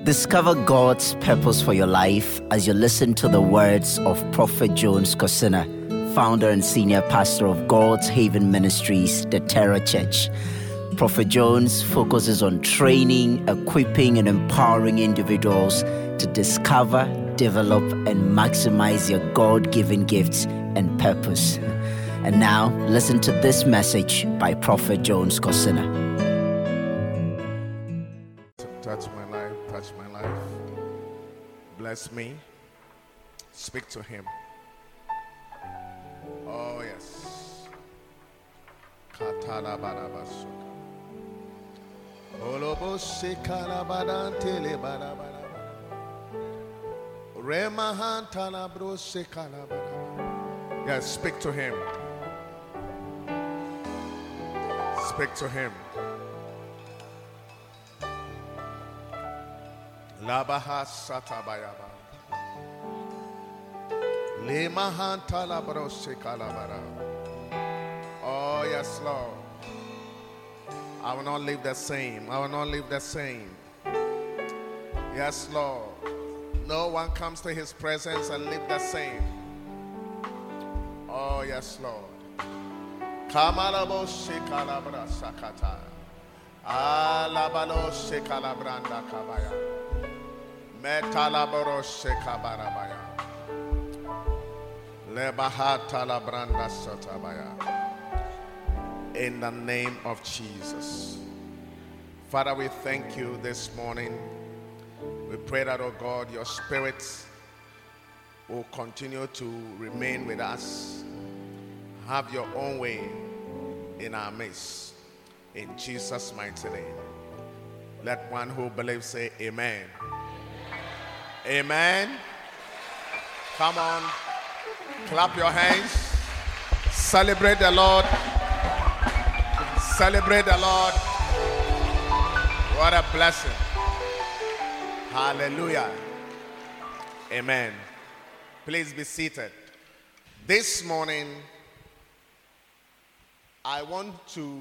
Discover God's purpose for your life as you listen to the words of Prophet Jones Kosina, founder and senior pastor of God's Haven Ministries, the Terra Church. Prophet Jones focuses on training, equipping, and empowering individuals to discover, develop, and maximize your God-given gifts and purpose. And now, listen to this message by Prophet Jones Kosina. Touch my life. Bless me. Speak to him. Oh, yes. Katalabarabasu. Olobose kalabadantele barabara. Remahantala brose kalabara. Yes, speak to him. Speak to him. Labaha satabayaba. Lemahantala brose kalabara. Oh, yes, Lord. I will not live the same. I will not live the same. Yes, Lord. No one comes to his presence and live the same. Oh, yes, Lord. Kamalabo shekalabra sakata. Alabalo shekalabranda kabaya. Metalaboro shekabarabaya. Lebahata labranda sotabaya. In the name of Jesus. Father, we thank you this morning. We pray that, oh God, your spirit will continue to remain with us. Have your own way in our midst. In Jesus' mighty name. Let one who believes say amen. Amen. Come on. Clap your hands. Celebrate the Lord. Celebrate the Lord. What a blessing. Hallelujah. Amen. Please be seated. This morning, I want to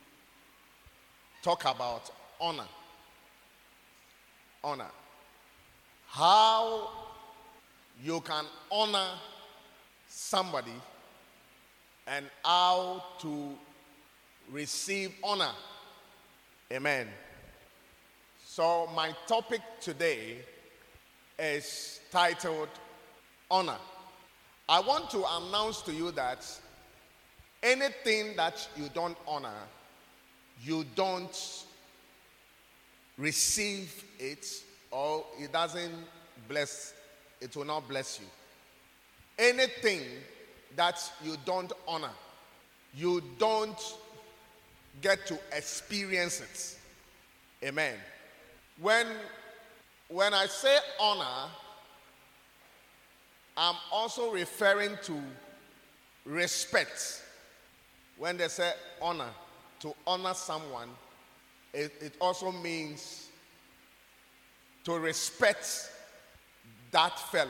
talk about honor. Honor. How you can honor somebody and how to receive honor. Amen. So my topic today is titled Honor. I want to announce to you that anything that you don't honor, you don't receive it, or it doesn't bless, it will not bless you. Anything that you don't honor, you don't get to experience it. Amen. When I say honor, I'm also referring to respect. When they say honor, to honor someone, it also means to respect that fellow.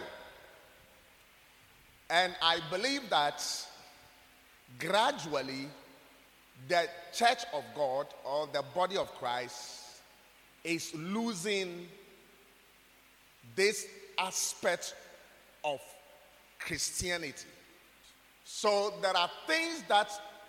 And I believe that gradually the Church of God or the body of Christ is losing this aspect of Christianity. So there are things that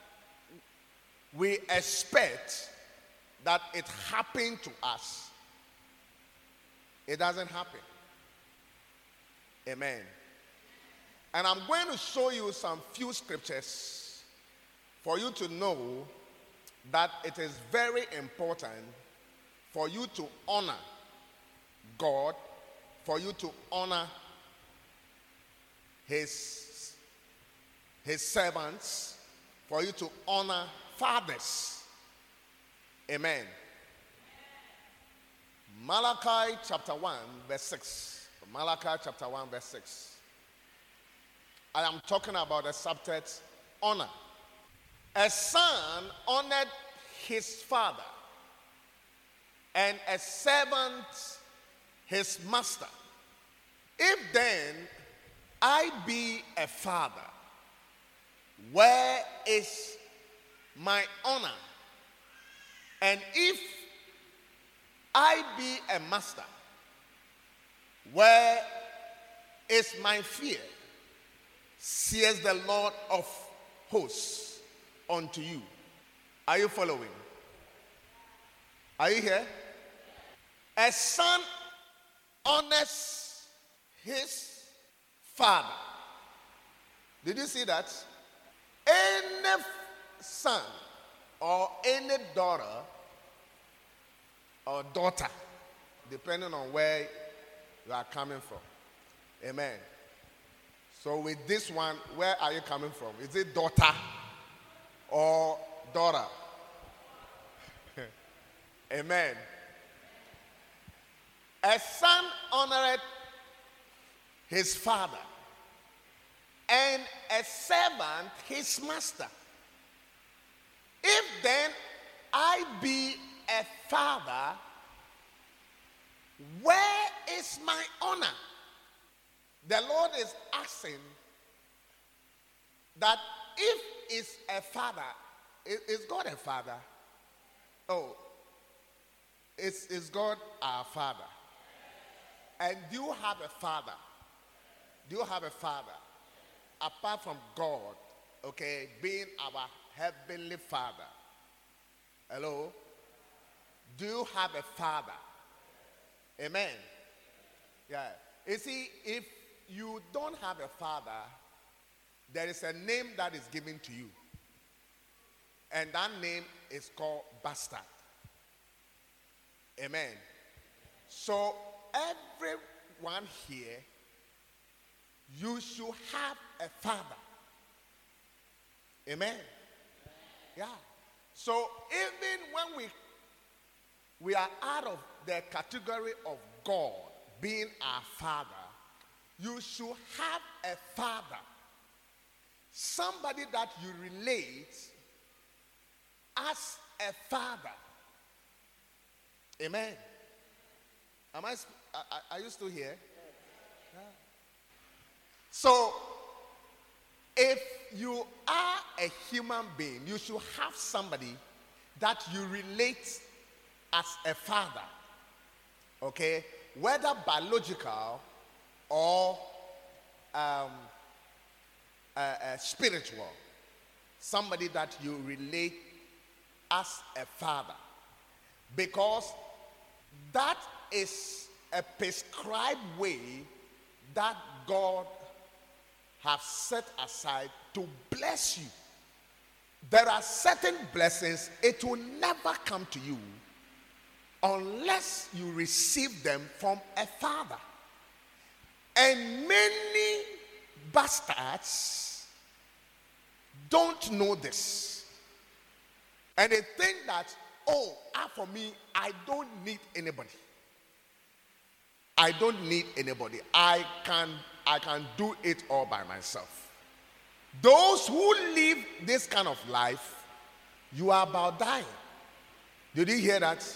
we expect that it happened to us. It doesn't happen. Amen. And I'm going to show you some few scriptures for you to know that it is very important for you to honor God, for you to honor his servants, for you to honor fathers. Amen. Malachi chapter 1 verse 6. Malachi chapter 1 verse 6. I am talking about the subject honor. A son honored his father, and a servant his master. If then I be a father, where is my honor? And if I be a master, Where is my fear? Says the Lord of hosts unto you. Are you following? Are you here? A son honors his father. Did you see that? Any son or any daughter or daughter, depending on where you are coming from. Amen. So with this one, where are you coming from? Is it daughter or daughter? Amen. A son honored his father, and a servant his master. If then I be a father, where is my honor? The Lord is asking that if is a father, is God a father? Oh, is God our father? And do you have a father? Do you have a father? Apart from God, okay, being our heavenly father. Hello? Do you have a father? Amen. Yeah. You see, if you don't have a father, there is a name that is given to you. And that name is called bastard. Amen. So everyone here, you should have a father. Amen. Yeah. So even when we are out of the category of God being our father, you should have a father. Somebody that you relate as a father. Amen. Are you still here? Yeah. So, if you are a human being, you should have somebody that you relate as a father. Okay? Whether biological or spiritual. Somebody that you relate as a father. Because that is a prescribed way that God has set aside to bless you. There are certain blessings, it will never come to you unless you receive them from a father. And many bastards don't know this. And they think that, for me, I don't need anybody. I don't need anybody. I can do it all by myself. Those who live this kind of life, you are about dying. Did you hear that?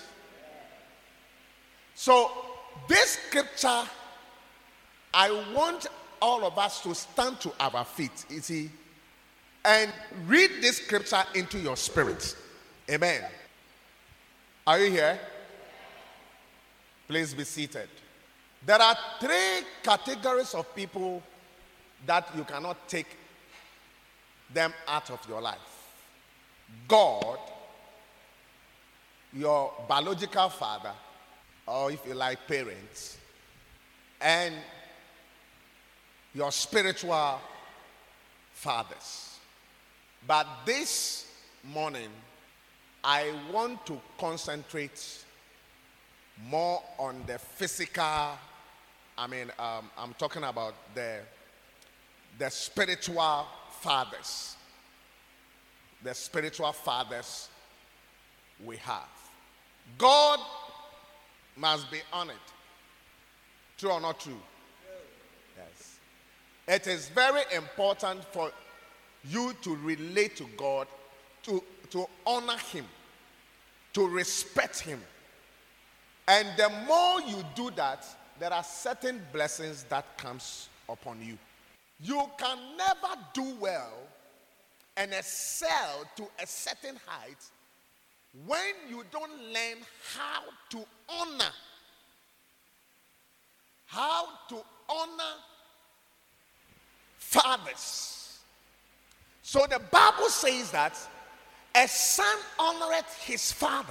So, this scripture, I want all of us to stand to our feet, you see, and read this scripture into your spirit. Amen. Are you here? Please be seated. There are 3 categories of people that you cannot take them out of your life. God, your biological father, or if you like, parents, and your spiritual fathers. But this morning, I want to concentrate more on the physical. I'm talking about the spiritual fathers. The spiritual fathers we have. God must be honored. True or not true? Yes. It is very important for you to relate to God, to honor Him, to respect Him. And the more you do that, there are certain blessings that comes upon you. You can never do well and excel to a certain height when you don't learn how to honor, how fathers. So the Bible says that a son honoreth his father.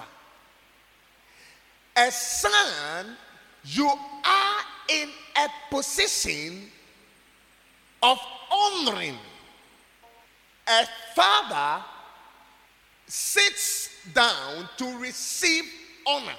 A son, you are in a position of honoring. A father sits down to receive honor.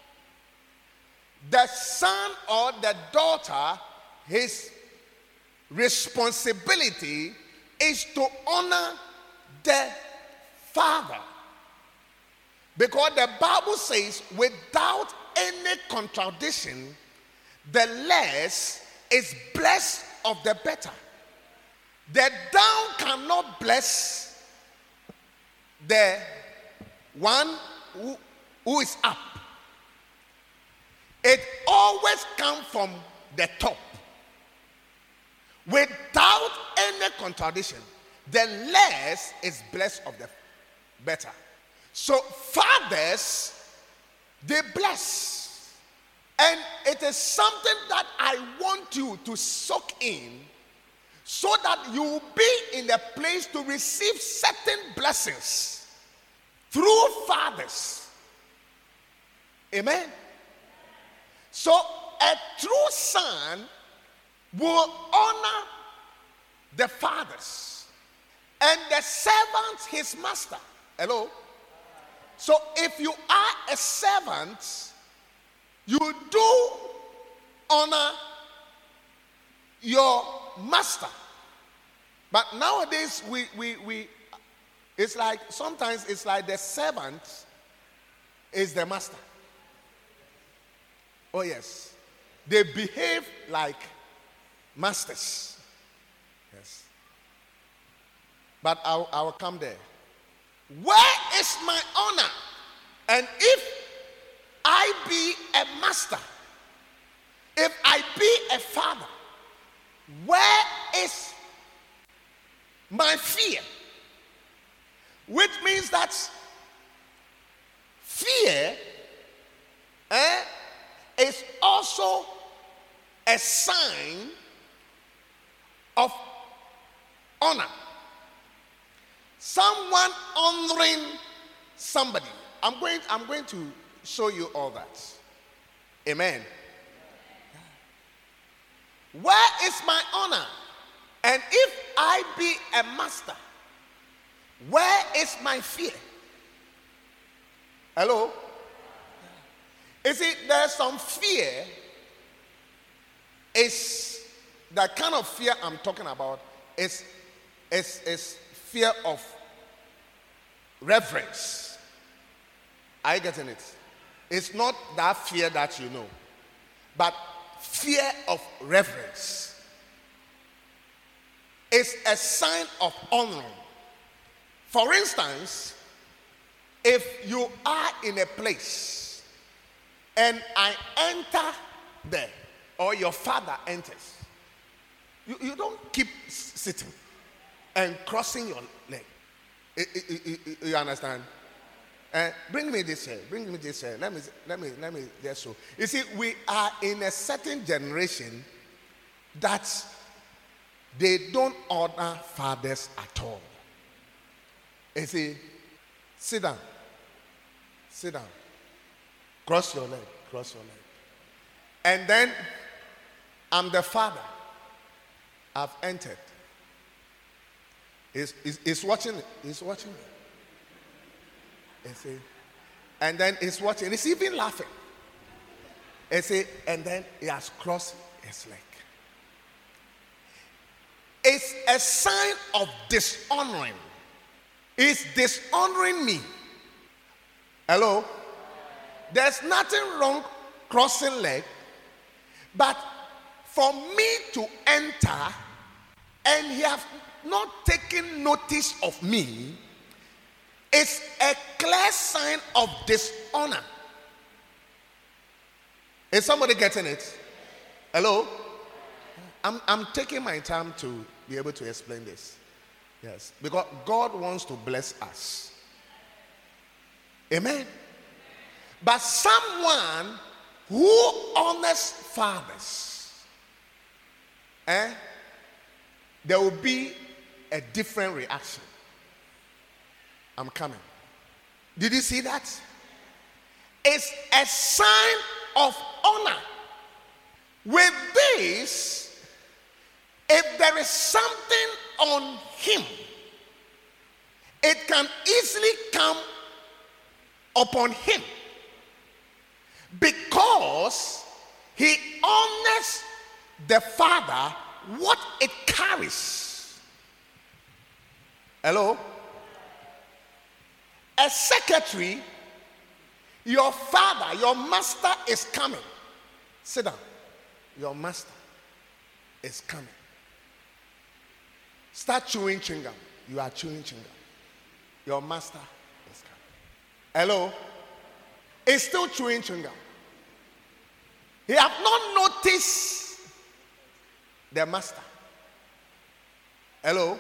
The son or the daughter, his responsibility is to honor the father. Because the Bible says, without any contradiction, the less is blessed of the better. The down cannot bless the one who is up. It always comes from the top. Without any contradiction, the less is blessed of the better. So fathers, they bless. And it is something that I want you to soak in, so that you will be in a place to receive certain blessings through fathers. Amen. So a true son will honor the fathers, and the servant his master. Hello? So if you are a servant, you do honor your master. But nowadays we it's like, sometimes it's like the servant is the master. Oh yes. They behave like masters. Yes. But I will come there. Where is my honor? And if I be a master, if I be a father, where is my fear? Which means that fear is also a sign of honor. Someone honoring somebody. I'm going to show you all that. Amen. Where is my honor? And if I be a master, where is my fear? Hello? You see, there's some fear. Is the kind of fear I'm talking about is fear of reverence. Are you getting it? It's not that fear that you know, but fear of reverence. It's a sign of honor. For instance, if you are in a place and I enter there, or your father enters, you don't keep sitting and crossing your leg. You understand? Bring me this here. Bring me this here. Let me just show. You see, we are in a certain generation that they don't honor fathers at all. You see, sit down. Sit down. Cross your leg. Cross your leg. And then I'm the father. I've entered. He's watching. He's watching me. You see? And then he's watching. He's even laughing. You see? And then he has crossed his leg. It's a sign of dishonoring. It's dishonoring me. Hello? There's nothing wrong crossing leg, but for me to enter and he have not taken notice of me is a clear sign of dishonor. Is somebody getting it? Hello? I'm taking my time to be able to explain this. Yes, because God wants to bless us. Amen. But someone who honors fathers there will be a different reaction. I'm coming. Did you see that? It's a sign of honor. With this, if there is something on him, it can easily come upon him because he honors the Father what it carries. Hello? A secretary, your father, your master is coming. Sit down. Your master is coming. Start chewing chewing gum. You are chewing chewing gum. Your master is coming. Hello? It's still chewing chewing gum. He have not noticed the master. Hello?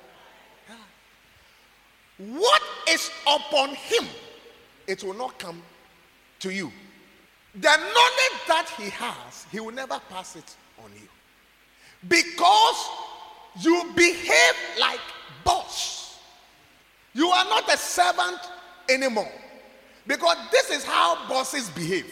What is upon him, it will not come to you. The knowledge that he has, he will never pass it on you. Because you behave like boss. You are not a servant anymore. Because this is how bosses behave.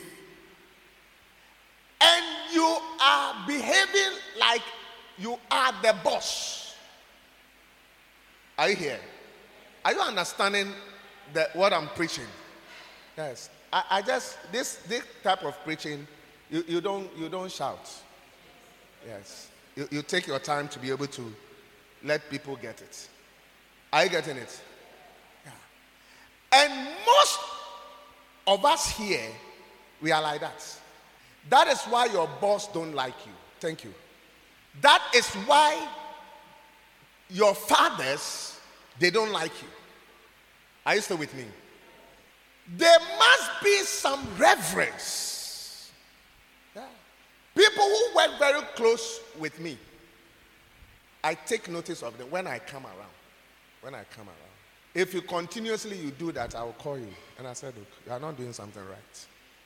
And you are behaving like you are the boss. Are you here? Are you understanding what I'm preaching? Yes. I just this type of preaching, you don't shout. Yes. You take your time to be able to let people get it. Are you getting it? Yeah. And most of us here, we are like that. That is why your boss don't like you. Thank you. That is why your fathers, they don't like you. Are you still with me? There must be some reverence. Yeah. People who work very close with me, I take notice of them when I come around. If you continuously do that, I will call you. And I said, look, you are not doing something right.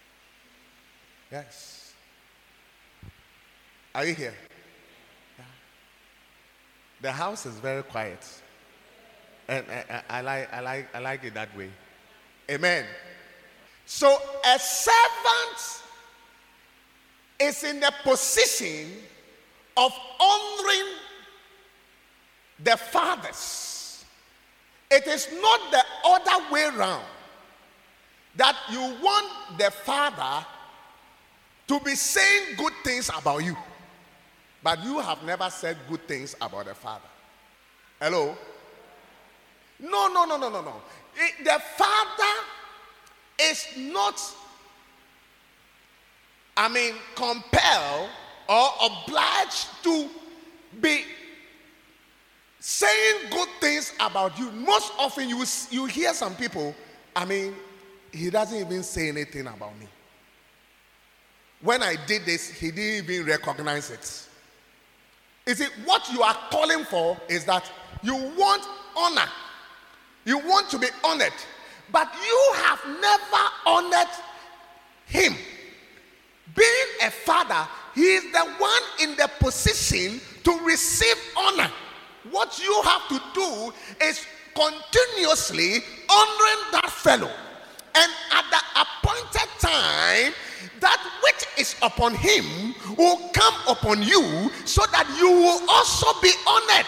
Yes. Are you here? Yeah. The house is very quiet. And I like it that way. Amen. So a servant is in the position of honoring the fathers. It is not the other way around, that you want the father to be saying good things about you, but you have never said good things about the father. Hello? No. The father is not, compelled or obliged to be saying good things about you. Most often you hear some people, he doesn't even say anything about me. When I did this, he didn't even recognize it. You see, what you are calling for is that you want honor. You want to be honored. But you have never honored him. Being a father, he is the one in the position to receive honor. What you have to do is continuously honoring that fellow. And at the appointed time, that which is upon him will come upon you, so that you will also be honored.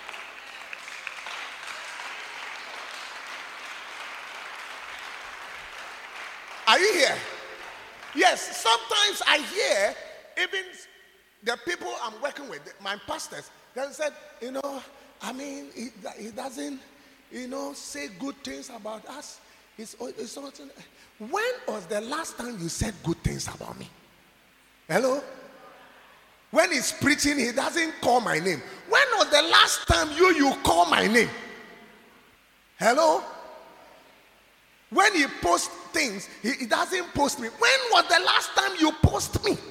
Are you here? Yes, sometimes I hear even the people I'm working with, my pastors, they said, he doesn't, say good things about us. When was the last time you said good things about me? Hello? When he's preaching, he doesn't call my name. When was the last time you call my name? Hello? When he posts things, he doesn't post me. When was the last time you post me?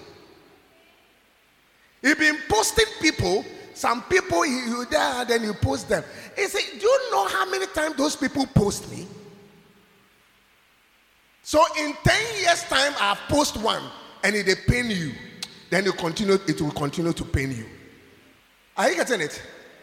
He been posting people. Some people you there, then you post them. He said, do you know how many times those people post me? So in 10 years' time, I have post one, and if they pain you, then it will continue to pain you. Are you getting it?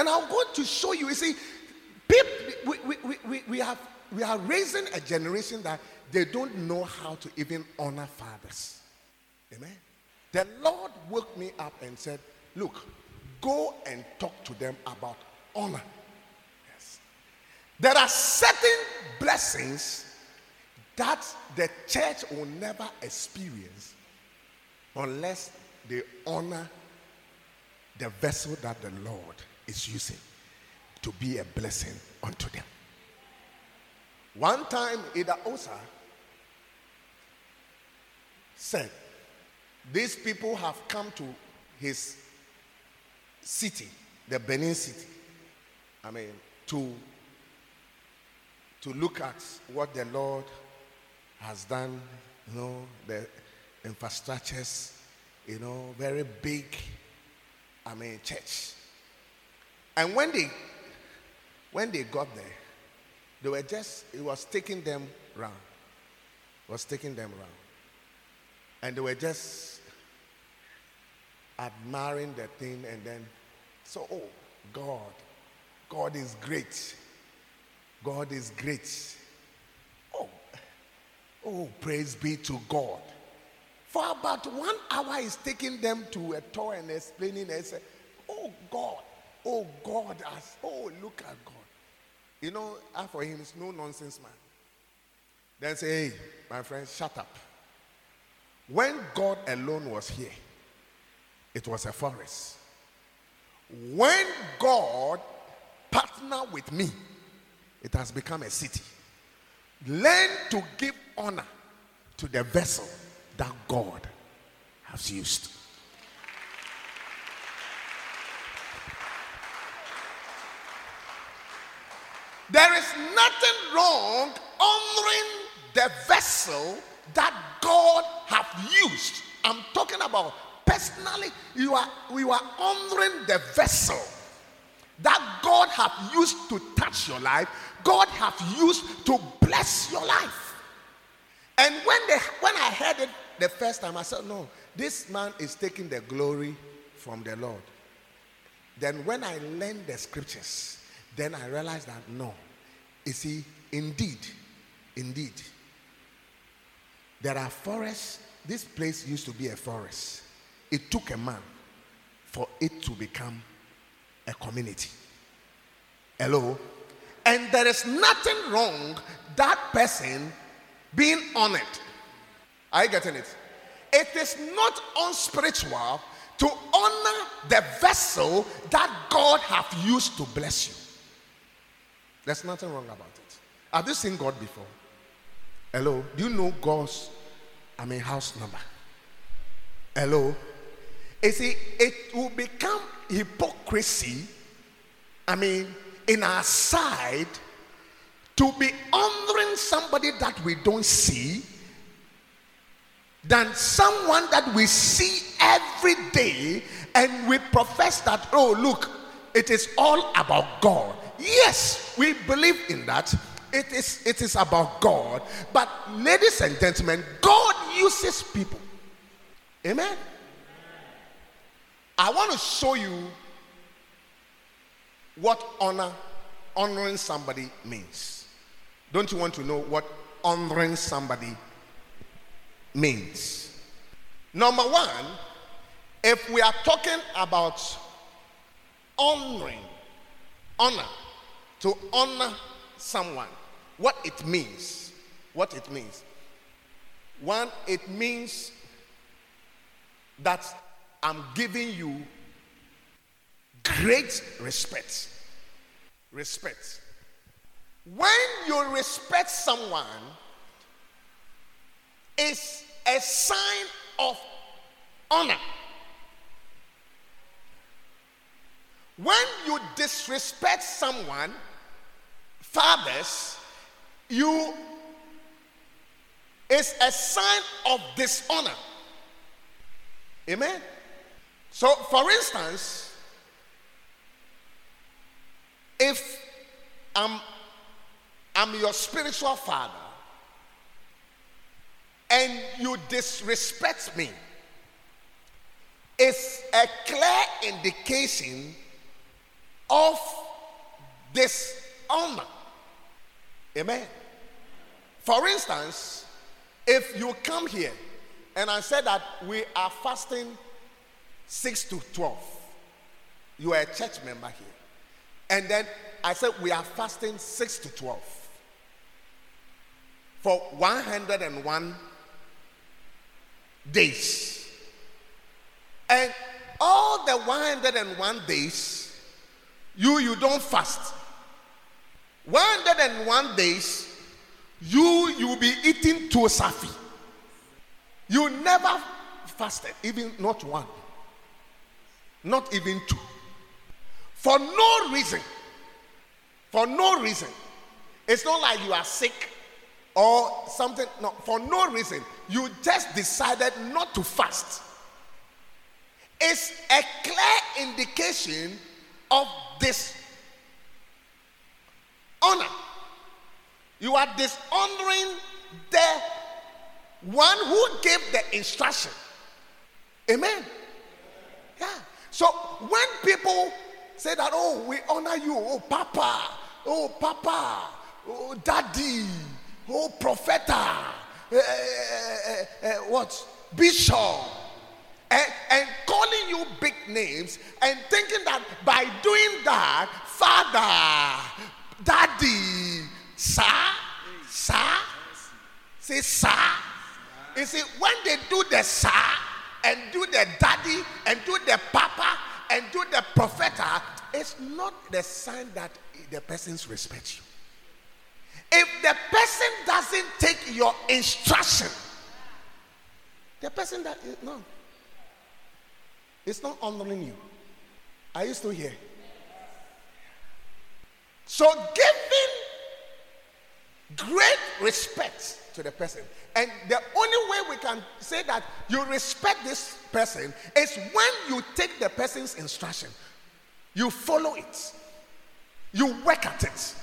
And I'm going to show you. You see, people, we are raising a generation that they don't know how to even honor fathers. Amen. The Lord woke me up and said, look, go and talk to them about honor. Yes. There are certain blessings that the church will never experience unless they honor the vessel that the Lord is using to be a blessing unto them. One time, Ida Osa said, these people have come to his city, the Benin city, to look at what the Lord has done, the infrastructures, very big, church. And when they got there, it was taking them round. And they were just admiring the thing, and then, God is great. God is great. Oh, praise be to God. For about 1 hour, he's taking them to a tour and explaining and say, God, look at God. For him, it's no nonsense man. Then say, hey, my friend, shut up. When God alone was here, it was a forest. When God partnered with me, it has become a city. Learn to give honor to the vessel that God has used. There is nothing wrong honoring the vessel that God has used. I'm talking about personally. We are honoring the vessel that God has used to touch your life. God has used to bless your life. And when I heard it the first time, I said, no, this man is taking the glory from the Lord. Then when I learned the scriptures, then I realized that no. You see, indeed, there are forests. This place used to be a forest. It took a man for it to become a community. Hello? And there is nothing wrong that person being honored. Are you getting it? It is not unspiritual to honor the vessel that God has used to bless you. There's nothing wrong about it. Have you seen God before? Hello? Do you know God's house number? Hello? You see, it will become hypocrisy, in our side, to be honoring somebody that we don't see than someone that we see every day, and we profess that, look, it is all about God. Yes, we believe in that. It is about God. But ladies and gentlemen, God uses people. Amen. I want to show you what honoring somebody means. Don't you want to know what honoring somebody means? Number one, if we are talking about honor, to honor someone, what it means. One, it means that I'm giving you great respect. When you respect someone, it's a sign of honor. When you disrespect someone, fathers, it's a sign of dishonor. Amen. So, for instance, if I'm your spiritual father and you disrespect me, it's a clear indication of dishonor. Amen. For instance, if you come here and I said that we are fasting 6 to 12, you are a church member here. And then I said we are fasting 6 to 12 for 101 days. And all the 101 days, you don't fast. 101 days, you'll be eating tosafi. You never fasted, even not one, not even two. For no reason. For no reason. It's not like you are sick or something. No, for no reason. You just decided not to fast. It's a clear indication of this honor. You are dishonoring the one who gave the instruction. Amen. Yeah. So when people say that, oh, we honor you, oh, Papa, oh, Daddy, oh, Propheta, what, Bishop, and calling you big names and thinking that by doing that, Father, Daddy, Sir, say Sir. You see, when they do the Sir and do the Daddy and do the Papa and do the Propheta, it's not the sign that the person's respect you. If the person doesn't take your instruction, the person that no, it's not honoring you. Are you still here? So giving great respect to the person, and the only way we can say that you respect this person is when you take the person's instruction, you follow it, you work at it.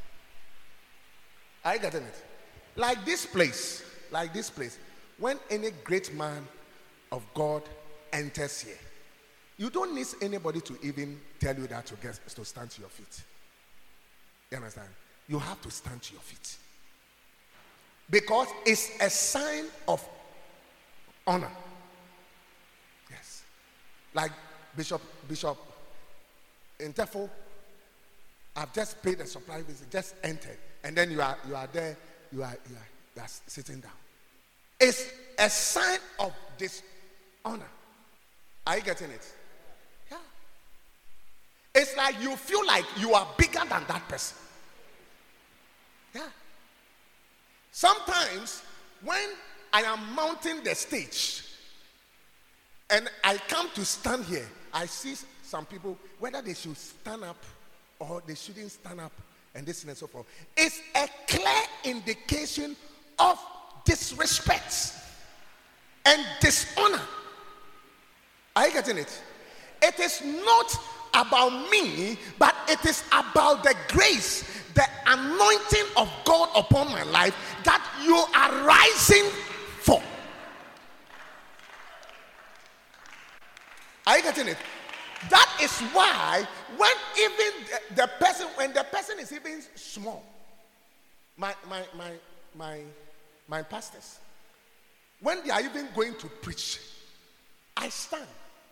Are you getting it? Like this place, when any great man of God enters here, you don't need anybody to even tell you that to stand to your feet. You understand? You have to stand to your feet. Because it's a sign of honor. Yes. Like Bishop Intefo, I've just paid a supply visit, just entered, and then you are there, you are sitting down. It's a sign of dishonor. Are you getting it? Yeah. It's like you feel like you are bigger than that person. Yeah. Sometimes when I am mounting the stage and I come to stand here, I see some people, whether they should stand up or they shouldn't stand up, and this and so forth. It's a clear indication of disrespect and dishonor. Are you getting it? It is not about me, but it is about the grace, the anointing of God upon my life that you are rising for. Are you getting it? That is why when even when the person is even small, my pastors, when they are even going to preach, I stand.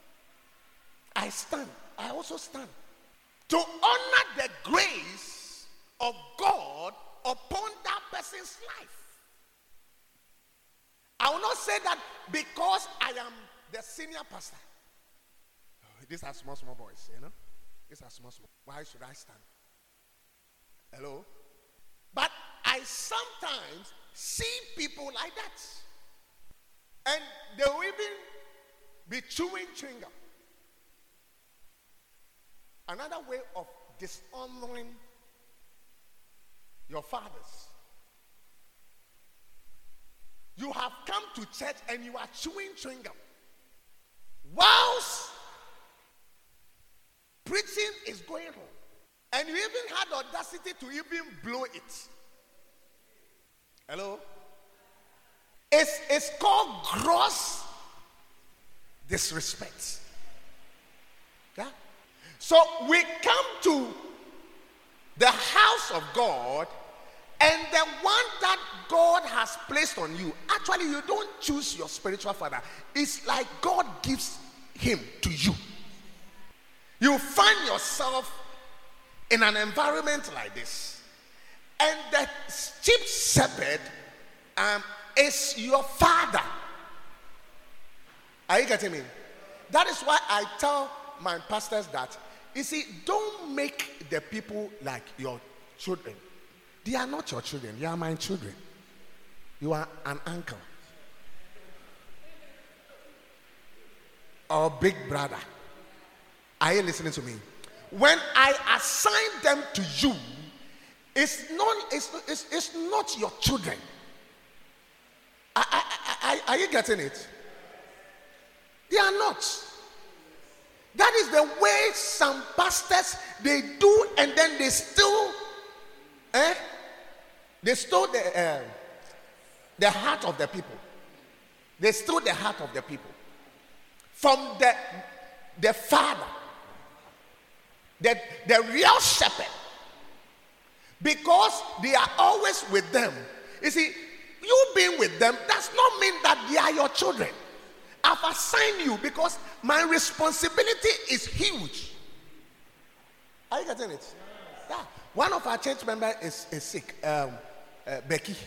I also stand to honor the grace of God upon that person's life. I will not say that because I am the senior pastor. These are small boys, you know. These are small. Why should I stand? Hello? But I sometimes see people like that. And they will even be chewing gum. Another way of dishonoring your fathers. You have come to church and you are chewing gum. Whilst preaching is going on. And you even had the audacity to even blow it. Hello? It's called gross disrespect. Yeah? So we come to the house of God, and the one that God has placed on you, actually you don't choose your spiritual father. It's like God gives him to you. You find yourself in an environment like this, and the chief shepherd is your father. Are you getting me? That is why I tell my pastors that, you see, don't make the people like your children. They are not your children, they are my children. You are an uncle or big brother. Are you listening to me? When I assign them to you, it's not your children. Are you getting it? They are not. That is the way some pastors, they do, and then they still the heart of the people. They stole the heart of the people from the father, the real shepherd, because they are always with them. You see, you being with them does not mean that they are your children. I've assigned you because my responsibility is huge. Are you getting it? Yeah. One of our church members is sick. Becky.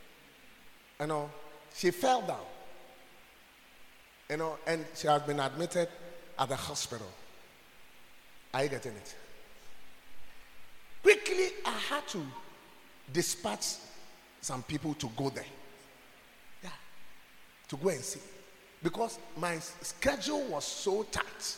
She fell down. And she has been admitted at the hospital. Are you getting it? Quickly, I had to dispatch some people to go there. Yeah. To go and see. Because my schedule was so tight.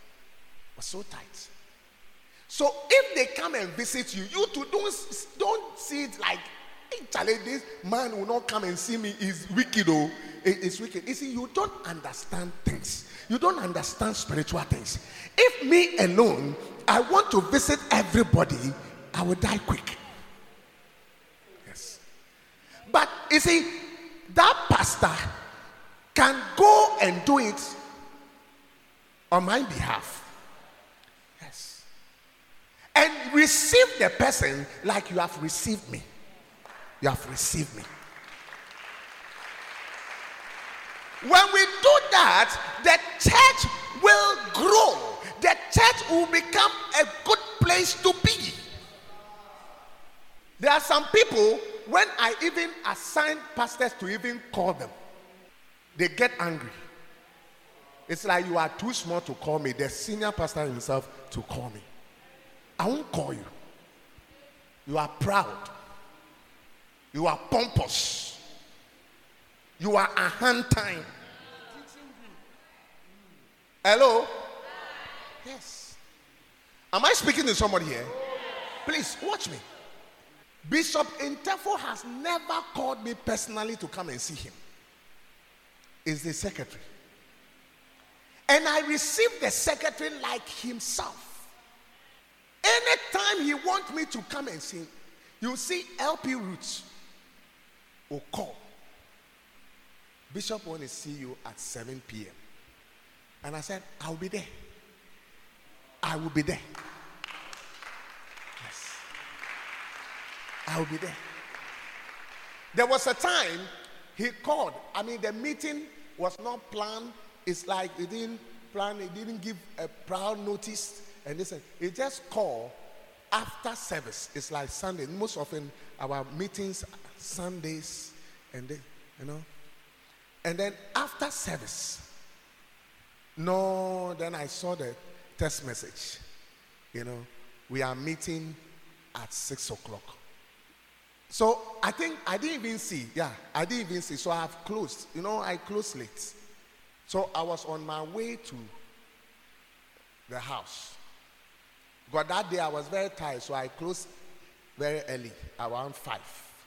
So if they come and visit you, you too don't see it like, hey, Charlie, this man will not come and see me. Is wicked, oh. It's wicked. You see, you don't understand things. You don't understand spiritual things. If me alone, I want to visit everybody, I will die quick. Yes. But you see, that pastor can go and do it on my behalf. Yes. And receive the person like you have received me. You have received me. When we do that, the church will grow. The church will become a good place to be. There are some people, when I even assign pastors to even call them, they get angry. It's like you are too small to call me. The senior pastor himself to call me. I won't call you. You are proud. You are pompous. You are a hand time. Hello? Yes. Am I speaking to somebody here? Please watch me. Bishop Intefo has never called me personally to come and see him. Is the secretary. And I received the secretary like himself. Anytime he wants me to come and sing, you see LP Roots will call. Bishop want to see you at 7 p.m. And I said, I'll be there. I will be there. Yes. I will be there. There was a time he called. I mean, the meeting was not planned. It's like he didn't plan, he didn't give a prior notice. And listen, he just called after service. It's like Sunday. Most often our meetings are Sundays, and then, And then after service, then I saw the text message. We are meeting at 6 o'clock. So I think I didn't even see. Yeah, I didn't even see. So I have closed. I closed late. So I was on my way to the house. But that day I was very tired, so I closed very early, around 5.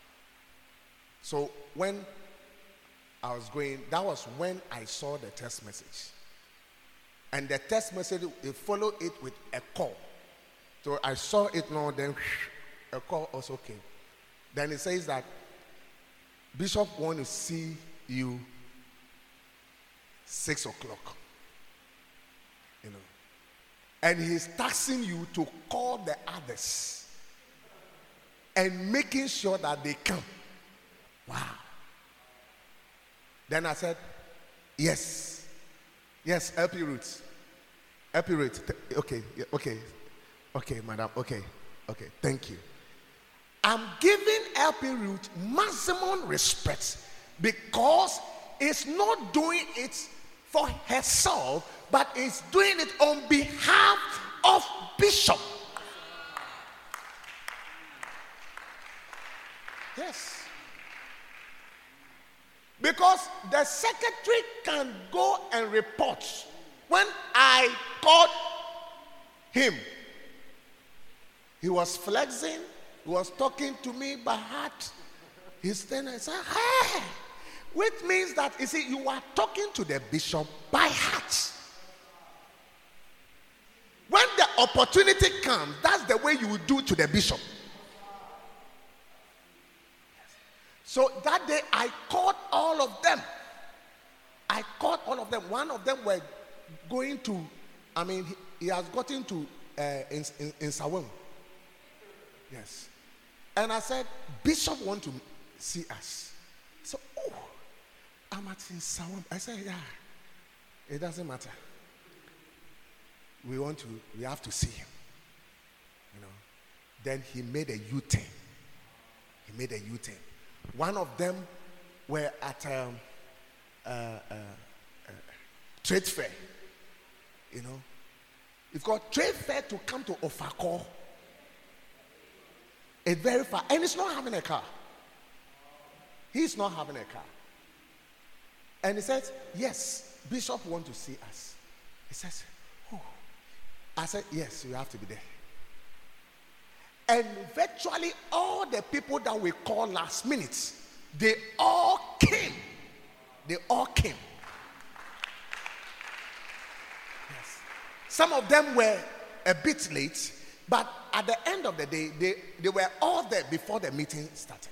So when I was going, that was when I saw the text message. And the text message, it followed it with a call. So I saw it now, then a call also came. Then it says that Bishop wants to see you 6 o'clock. And he's taxing you to call the others and making sure that they come. Wow. Then I said, yes, LP Roots. LP Roots. Okay, madam. Okay, thank you. I'm giving LP Roots maximum respect because it's not doing it for herself, but it's doing it on behalf of Bishop. Yes. Because the secretary can go and report. When I called him, he was flexing, he was talking to me by heart. He's then I said, hey, which means that you see, you are talking to the bishop by heart. When the opportunity comes, that's the way you will do to the bishop. So that day I called all of them. One of them were going to, he has gotten to in Sawam. Yes. And I said, Bishop want to see us. So, I'm at in Sawam. I said, yeah, it doesn't matter. We have to see him. Then he made a U-turn. One of them were at trade fair. You've got trade fair to come to Ofako. It's very far. And he's not having a car. He's not having a car. And he says, yes, Bishop wants to see us. He says, oh. I said, yes, you have to be there. And virtually all the people that we call last minute, they all came. Yes. Some of them were a bit late, but at the end of the day, they were all there before the meeting started.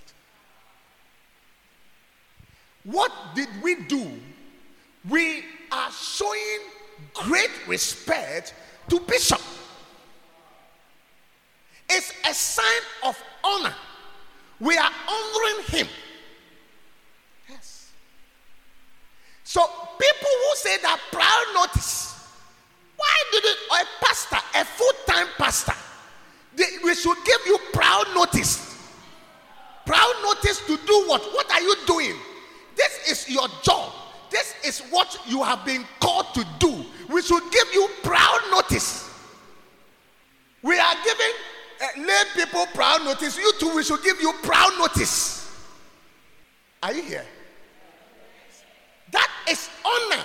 What did we do? We are showing great respect to Bishop. It's a sign of honor. We are honoring him. Yes. So people who say that prior notice, why didn't a pastor, a full-time pastor, we should give you prior notice. Prior notice to do what? What are you doing? This is your job. This is what you have been called to do. We should give you prior notice. We are giving lay people prior notice. You too, we should give you prior notice. Are you here? That is honor.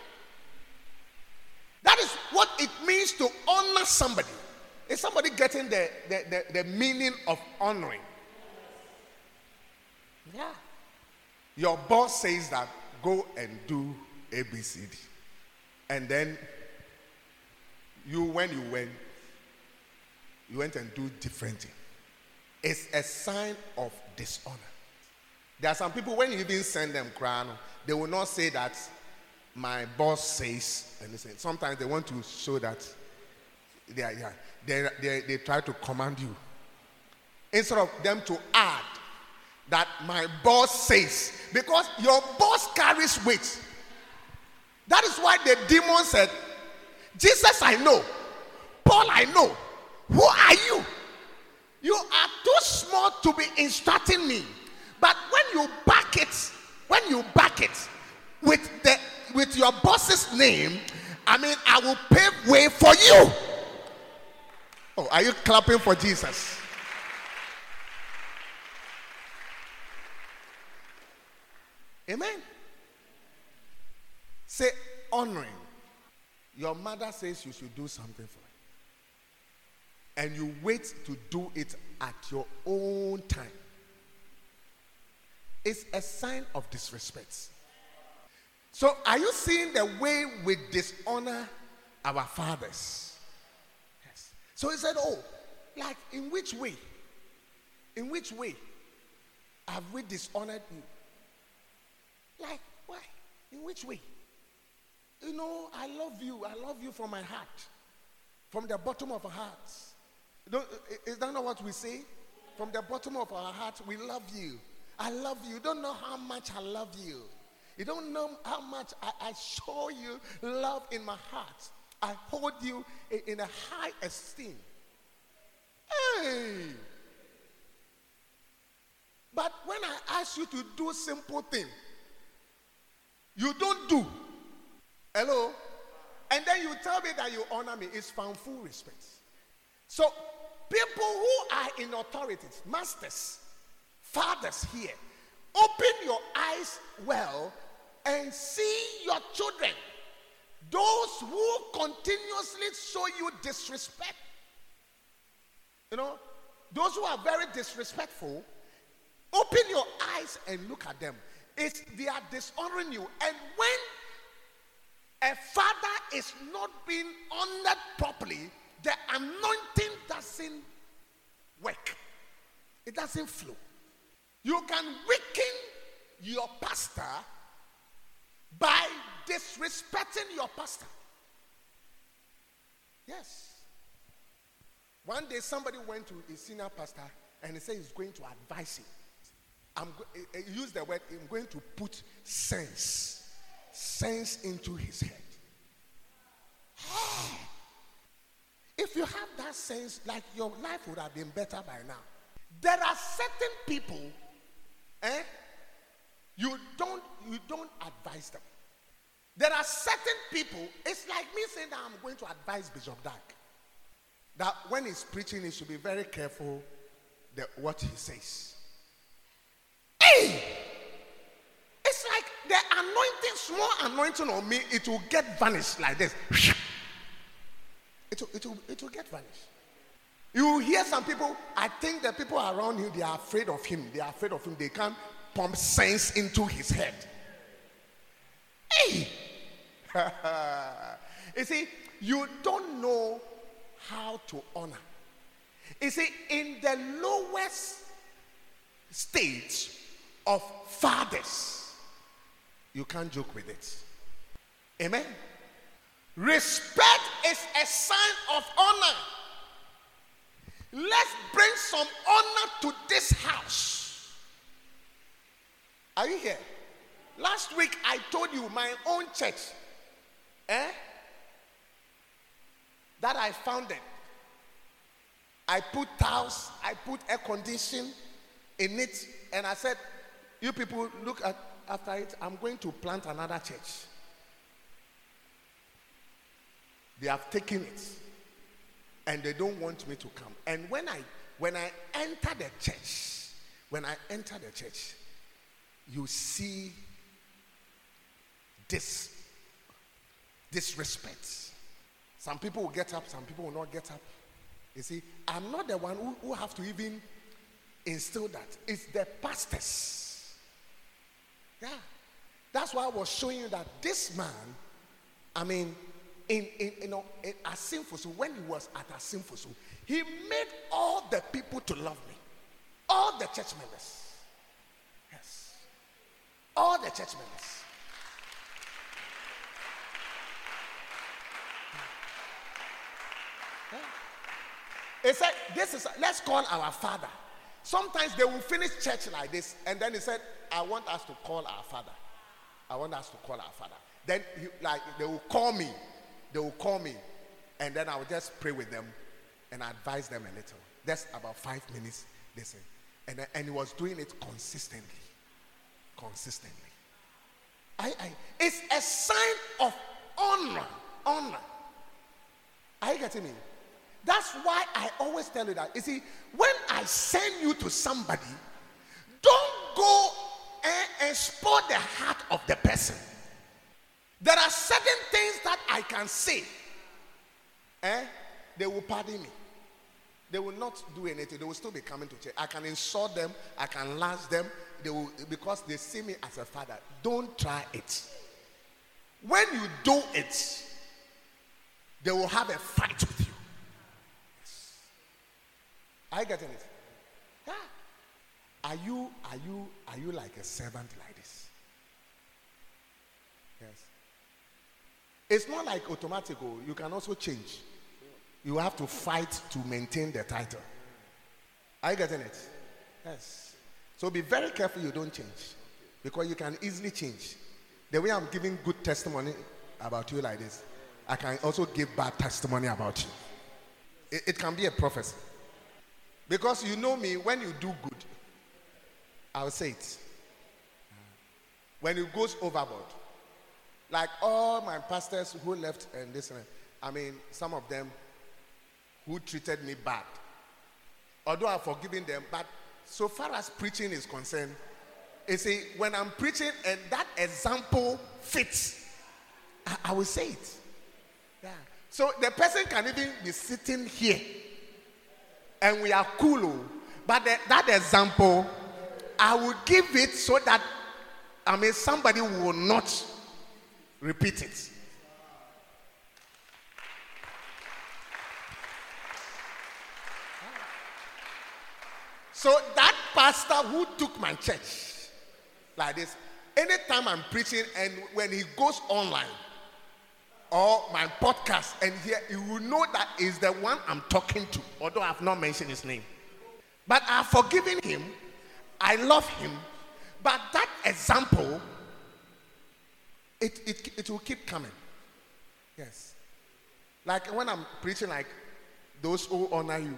That is what it means to honor somebody. Is somebody getting the meaning of honoring? Yeah. Your boss says that go and do ABCD. And then you went and do different thing. It's a sign of dishonor. There are some people, when you even send them crown, they will not say that my boss says anything. Sometimes they want to show that they try to command you. Instead of them to add that my boss says, because your boss carries weight. That is why the demon said, Jesus I know, Paul I know. Who are you? You are too small to be instructing me. But when you back it with your boss's name, I will pave way for you. Oh, are you clapping for Jesus? Amen. Say honoring. Your mother says you should do something for her, and you wait to do it at your own time. It's a sign of disrespect. So are you seeing the way we dishonor our fathers? Yes. So he said, oh, like in which way? In which way have we dishonored you? Like, why? In which way? I love you. I love you from my heart. From the bottom of our hearts. Is that not what we say? From the bottom of our hearts, we love you. I love you. You don't know how much I love you. You don't know how much I show you love in my heart. I hold you in a high esteem. Hey! But when I ask you to do simple thing, you don't do. Hello? And then you tell me that you honor me. It's found full respect. So, people who are in authorities, masters, fathers here, open your eyes well and see your children. Those who continuously show you disrespect. You know, those who are very disrespectful, open your eyes and look at them. They are dishonoring you. And when a father is not being honored properly, the anointing doesn't work. It doesn't flow. You can weaken your pastor by disrespecting your pastor. Yes. One day somebody went to a senior pastor and he said he's going to advise him. He used the word, I'm going to put sense into his head. If you have that sense, like your life would have been better by now. There are certain people, you don't advise them. There are certain people, it's like me saying that I'm going to advise Bishop Dag that when he's preaching, he should be very careful what he says. Hey! It's like the anointing, small anointing on me, it will get vanished like this. It will get vanished. You will hear some people, I think the people around you, they are afraid of him. They are afraid of him. They can't pump sense into his head. Hey! You see, you don't know how to honor. You see, in the lowest stage of fathers, you can't joke with it. Amen? Respect is a sign of honor. Let's bring some honor to this house. Are you here? Last week I told you my own church that I founded. I put tiles, I put air conditioning in it, and I said, you people look after it. I'm going to plant another church. They have taken it, and they don't want me to come. And when I enter the church, you see disrespect. Some people will get up, some people will not get up. You see, I'm not the one who have to even instill that. It's the pastors. Yeah. That's why I was showing you that this man, I mean, in Asimfoso, when he was at Asimfoso, he made all the people to love me. All the church members. Yes. All the church members. He said, let's call our father. Sometimes they will finish church like this, and then he said, I want us to call our father. I want us to call our father. Then they will call me. They will call me, and then I will just pray with them and advise them a little. That's about 5 minutes. They say, and he was doing it consistently. It's a sign of honor. Are you getting me? That's why I always tell you that. You see, when I send you to somebody, don't go and spoil the heart of the person. There are certain things that I can say. They will pardon me. They will not do anything. They will still be coming to church. I can insult them. I can lash them. They will, because they see me as a father. Don't try it. When you do it, they will have a fight with you. Yes. Are you getting it? Yeah. Are you like a servant like this? Yes. It's not like automatic. You can also change. You have to fight to maintain the title. Are you getting it? Yes. So be very careful you don't change, because you can easily change. The way I'm giving good testimony about you like this, I can also give bad testimony about you. It can be a prophecy. Because you know me, when you do good, I'll say it. When it goes overboard, like all my pastors who left and this, I mean, some of them who treated me bad, although I've forgiven them, but so far as preaching is concerned, you see, when I'm preaching and that example fits, I will say it. Yeah. So the person can even be sitting here and we are cool, but that example, I will give it so that, I mean, somebody will not repeat it. So that pastor who took my church like this, anytime I'm preaching and when he goes online or my podcast and here, you will know that is the one I'm talking to, although I have not mentioned his name. But I've forgiven him. I love him. But that example, it will keep coming. Yes. Like when I'm preaching, like those who honor you.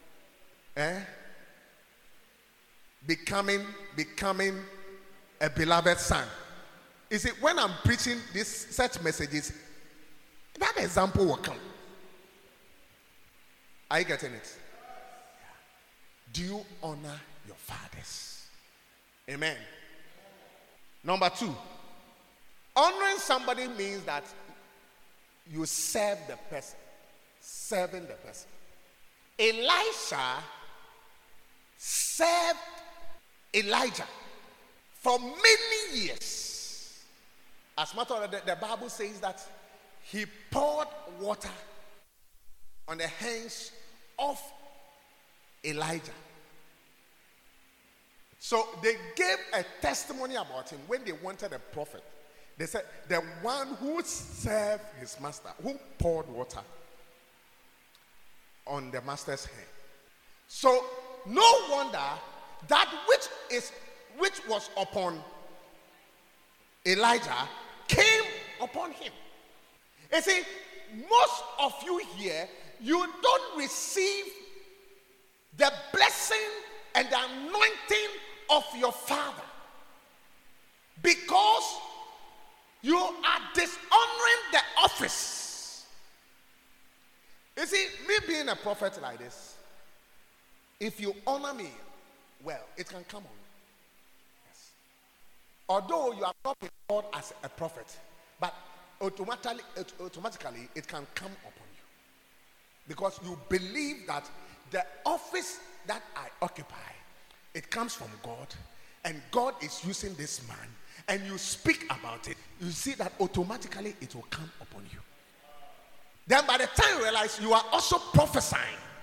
Becoming a beloved son. You see, when I'm preaching such messages, that example will come. Are you getting it? Do you honor your fathers? Amen. Number 2, honoring somebody means that you serve the person. Serving the person. Elisha served Elijah for many years. As a matter of fact, the Bible says that he poured water on the hands of Elijah. So they gave a testimony about him when they wanted a prophet. They said, the one who served his master, who poured water on the master's hand. So no wonder that which was upon Elijah came upon him. You see, most of you here, you don't receive the blessing and the anointing of your father because you are dishonoring the office. You see, me being a prophet like this, if you honor me well, it can come on you. Yes. Although you have not been called as a prophet, but automatically it can come upon you. Because you believe that the office that I occupy, it comes from God, and God is using this man, and you speak about it, you see that automatically it will come upon you. Then by the time you realize you are also prophesying.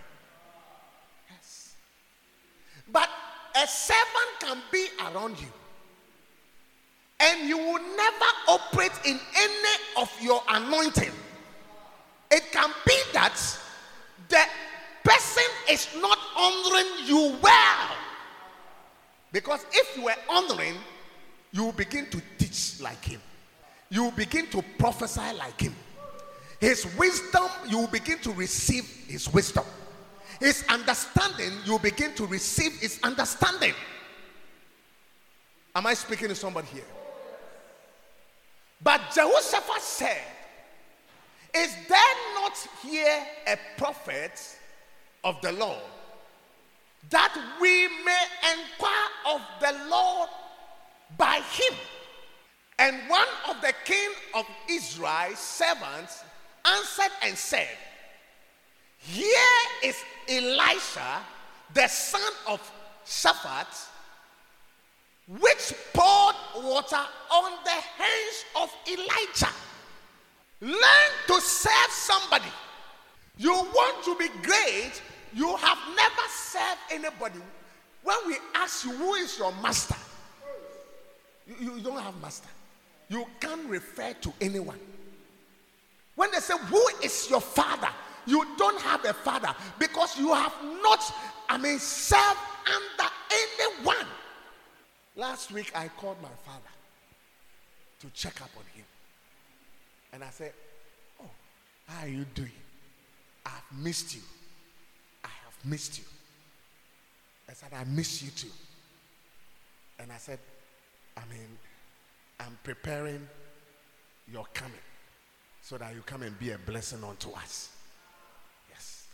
Yes. But a servant can be around you, and you will never operate in any of your anointing. It can be that the person is not honoring you well. Because if you were honoring, you will begin to teach like him. You will begin to prophesy like him. His wisdom, you will begin to receive his wisdom. His understanding, you will begin to receive his understanding. Am I speaking to somebody here? But Jehoshaphat said, is there not here a prophet of the Lord, that we may inquire of the Lord by him? And one of the king of Israel's servants answered and said, here is Elisha, the son of Shaphat, which poured water on the hands of Elijah. Learn to serve somebody. You want to be great, you have never served anybody. When we ask you, who is your master? You don't have master. You can't refer to anyone. When they say, who is your father? you don't have a father because you have not, served under anyone. Last week I called my father to check up on him. And I said, "Oh, how are you doing? I've missed you. I have missed you." I said, "I miss you too." And I said, I'm preparing your coming so that you come and be a blessing unto us. Yes.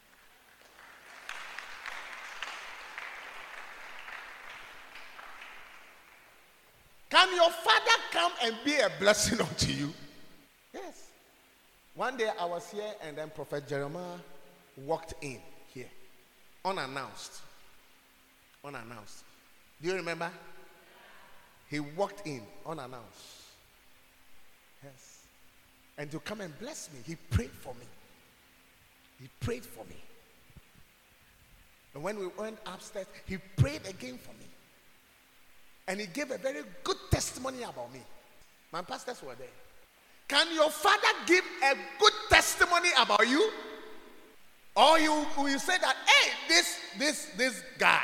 Can your father come and be a blessing unto you? Yes. One day I was here and then Prophet Jeremiah walked in here unannounced. Unannounced. Do you remember? He walked in unannounced. Yes. And to come and bless me, he prayed for me. He prayed for me. And when we went upstairs, he prayed again for me. And he gave a very good testimony about me. My pastors were there. Can your father give a good testimony about you? Or you say that, hey, this guy,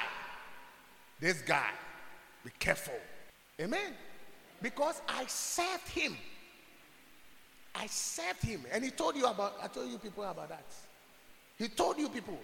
be careful. Amen. Because I served him. I served him. And I told you people about that. He told you people.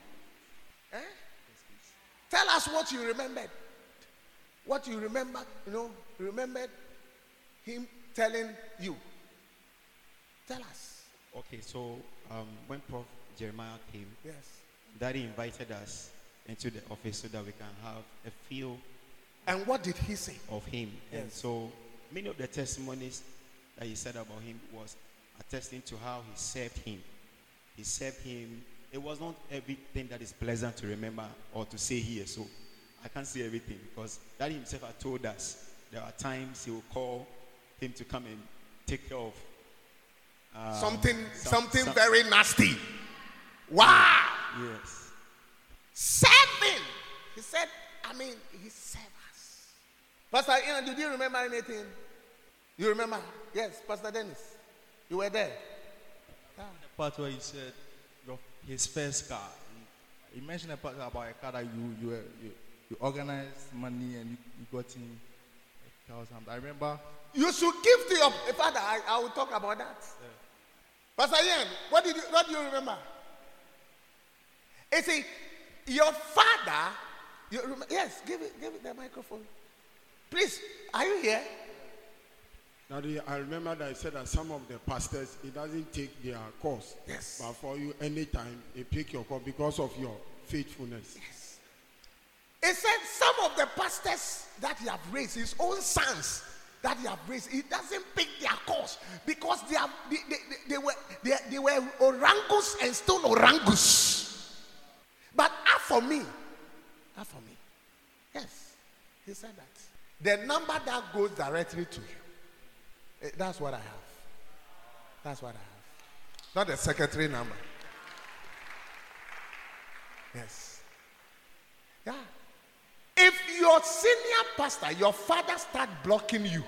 Tell us what you remembered. What you remember, remembered him telling you. Tell us. Okay, so when Prof. Jeremiah came, yes, Daddy invited us into the office so that we can have a feel. And what did he say? Of him. Yes. And so many of the testimonies that he said about him was attesting to how he served him. He served him. It was not everything that is pleasant to remember or to say here. So I can't say everything because Daddy himself had told us there are times he will call him to come and take care of something very nasty. Wow. Yes. Serving. He said, he served us. Pastor Ian, did you remember anything? You remember? Yes, Pastor Dennis. You were there. The part where he said his first car. He mentioned a part about a car that you organized money and you got in a car or something. I remember. You should give to your father. I will talk about that. Yeah. Pastor Ian, what do you remember? You see, your father. Yes, give it the microphone. Please, are you here? Daddy, I remember that I said that some of the pastors, it doesn't take their course. Yes. But for you, anytime, they pick your course because of your faithfulness. Yes. It said some of the pastors that he have raised, his own sons that he have raised, he doesn't pick their course because they were orangus and still orangus. But as for me, yes, he said that. The number that goes directly to you, that's what I have. That's what I have. Not the secretary number. Yes. Yeah. If your senior pastor, your father start blocking you,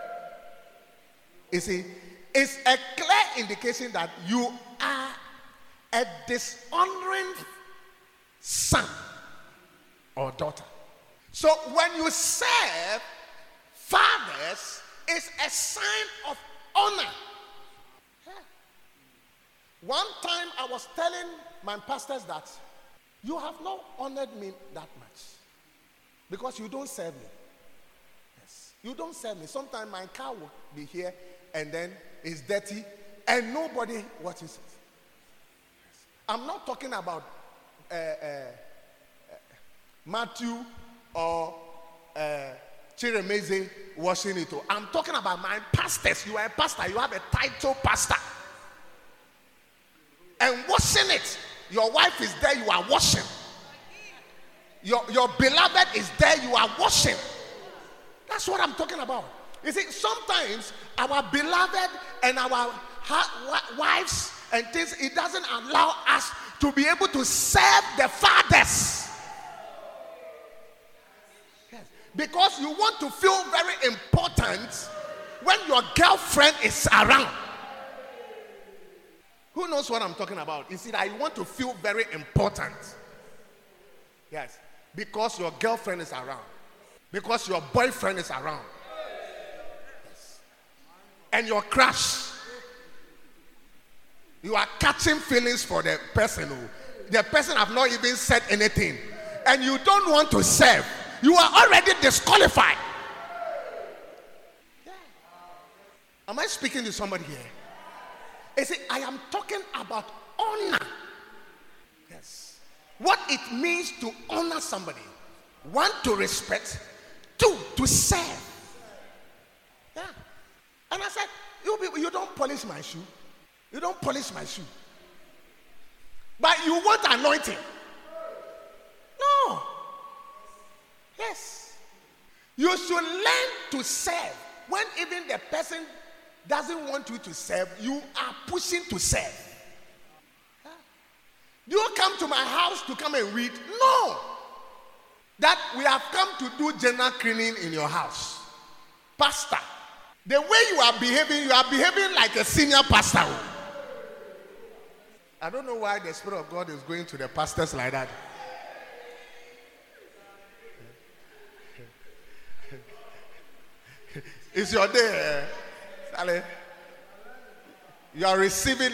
you see, it's a clear indication that you are a dishonoring son or daughter. So when you serve fathers, it's a sign of honor. Yeah. One time I was telling my pastors that you have not honored me that much because you don't serve me. Yes, you don't serve me. Sometimes my car will be here and then it's dirty and nobody watches it. Yes. I'm not talking about Matthew or Chiremeze washing it. I'm talking about my pastors. You are a pastor. You have a title pastor. And washing it. Your wife is there. You are washing. Your beloved is there. You are washing. That's what I'm talking about. You see, sometimes our beloved and our wives and things, it doesn't allow us to be able to serve the fathers. Yes. Because you want to feel very important when your girlfriend is around. Who knows what I'm talking about? You see, that you want to feel very important. Yes. Because your girlfriend is around. Because your boyfriend is around. Yes. And your crush. You are catching feelings for the person who, the person have not even said anything. And you don't want to serve. You are already disqualified. Yeah. Am I speaking to somebody here? You see, I am talking about honor. Yes. What it means to honor somebody. One, to respect. Two, to serve. Yeah. And I said, you don't polish my shoe. You don't polish my shoe. But you want anointing. No. Yes. You should learn to serve. When even the person doesn't want you to serve, you are pushing to serve. Yeah. Do you come to my house to come and read? No. That we have come to do general cleaning in your house. Pastor, the way you are behaving like a senior pastor. I don't know why the Spirit of God is going to the pastors like that. It's your day, Sally. You are receiving.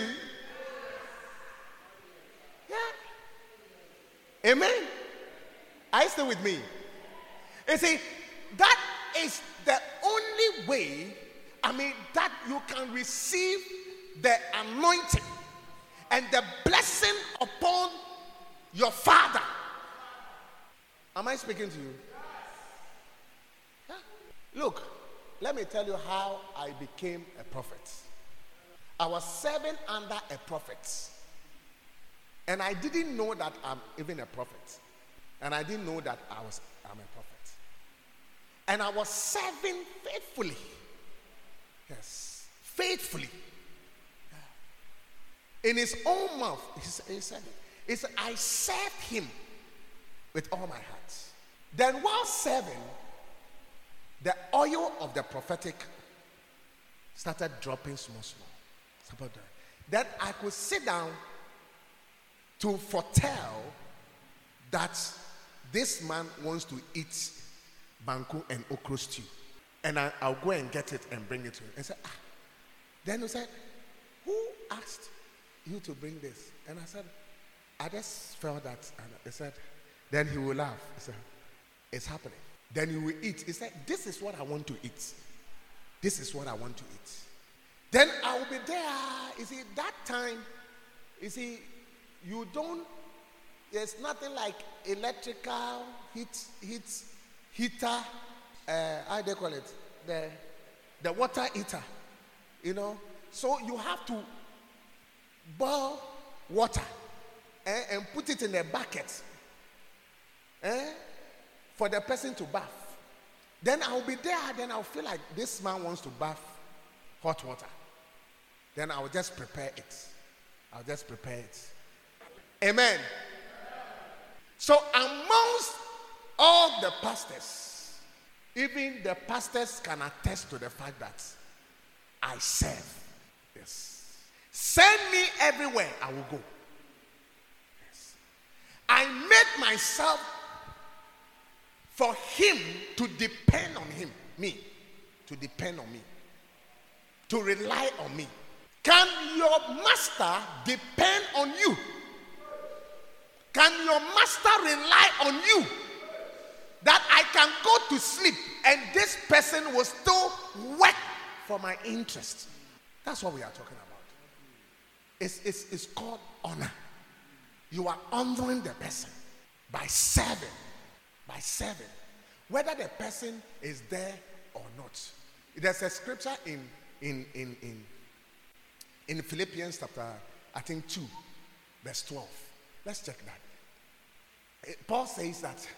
Yeah. Amen. Are you still with me? You see, that is the only way, that you can receive the anointing and the blessing upon your father. Am I speaking to you? Yeah. Look, let me tell you how I became a prophet. I was serving under a prophet. And I didn't know that I'm even a prophet. And I didn't know that I'm a prophet. And I was serving faithfully. Yes, faithfully. In his own mouth, he said it. He said, I served him with all my heart. Then while serving, the oil of the prophetic started dropping small. Then I could sit down to foretell that this man wants to eat banku and okra stew. And I'll go and get it and bring it to him. And said, Then he said, who asked you to bring this? And I said, I just felt that. And he said, then he will laugh. He said, it's happening. Then he will eat. He said, this is what I want to eat. This is what I want to eat. Then I will be there. You see, that time, there's nothing like electrical heater, how do they call it? The water heater, So you have to boil water and put it in a bucket for the person to bath. Then I'll be there. Then I'll feel like this man wants to bath hot water. Then I'll just prepare it. Amen. So amongst all the pastors, even the pastors can attest to the fact that I serve. Yes. Send me everywhere, I will go. Yes. I made myself for him to depend on him, to depend on me, to rely on me. Can your master depend on you? Can your master rely on you? That I can go to sleep and this person will still work for my interest. That's what we are talking about. It's called honor. You are honoring the person by serving. Whether the person is there or not. There's a scripture in Philippians chapter, 2, verse 12. Let's check that. Paul says that,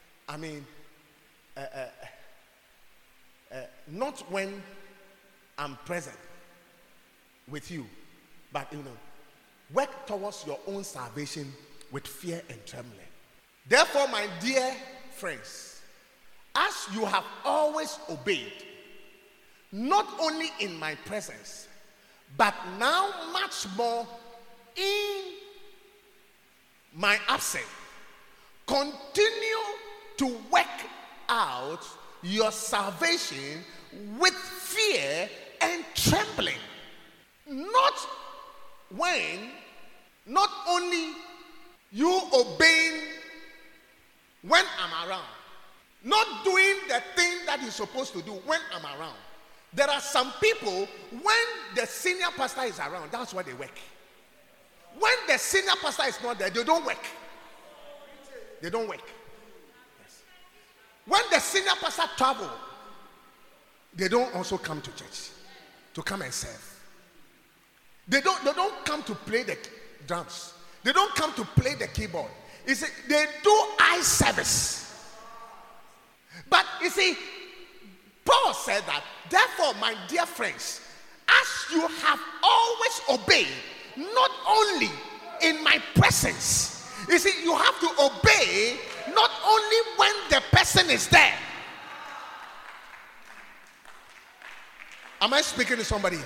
not when I'm present with you, but work towards your own salvation with fear and trembling. Therefore, my dear friends, as you have always obeyed, not only in my presence, but now much more in my absence, continue to work out your salvation with fear and trembling. Not only you obeying when I'm around, not doing the thing that you're supposed to do when I'm around. There are some people, when the senior pastor is around, that's where they work. When the senior pastor is not there, they don't work. They don't work. Yes. When the senior pastor travel, they don't also come to church to come and serve. They don't come to play the drums. They don't come to play the keyboard. You see, they do eye service. But you see, Paul said that, therefore, my dear friends, as you have always obeyed, not only in my presence, you see, you have to obey not only when the person is there. Am I speaking to somebody?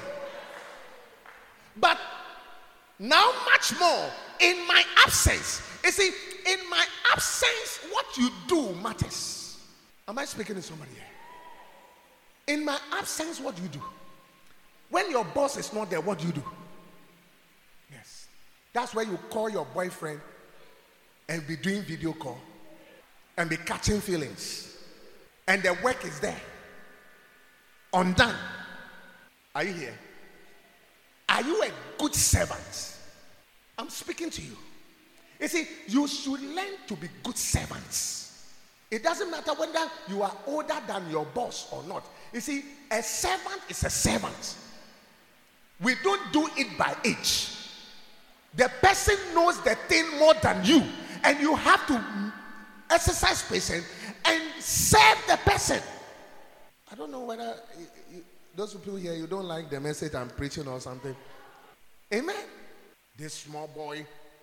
But now much more in my absence. You see, in my absence, what you do matters. Am I speaking to somebody here? In my absence, what do you do? When your boss is not there, what do you do? Yes. That's where you call your boyfriend and be doing video call and be catching feelings. And the work is there. Undone. Are you here? Are you a good servant? I'm speaking to you. You see, you should learn to be good servants. It doesn't matter whether you are older than your boss or not. You see, a servant is a servant. We don't do it by age. The person knows the thing more than you, and you have to exercise patience and serve the person. I don't know whether those people here, you don't like the message I'm preaching or something. Amen. This small boy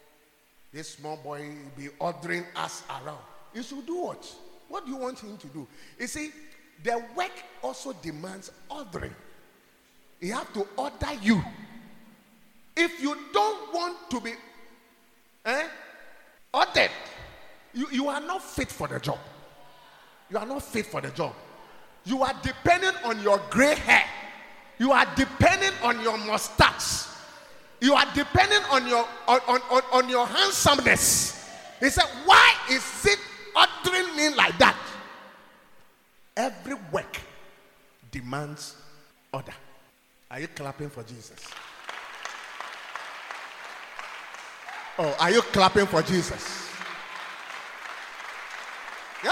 be ordering us around. You should do what? What do you want him to do? You see, the work also demands ordering. He have to order you. If you don't want to be ordered, you are not fit for the job. You are not fit for the job. You are dependent on your gray hair. You are dependent on your mustache. You are dependent on your handsomeness. He said, why is it ordering me like that? Every work demands order. Are you clapping for Jesus? Oh, are you clapping for Jesus? Yeah?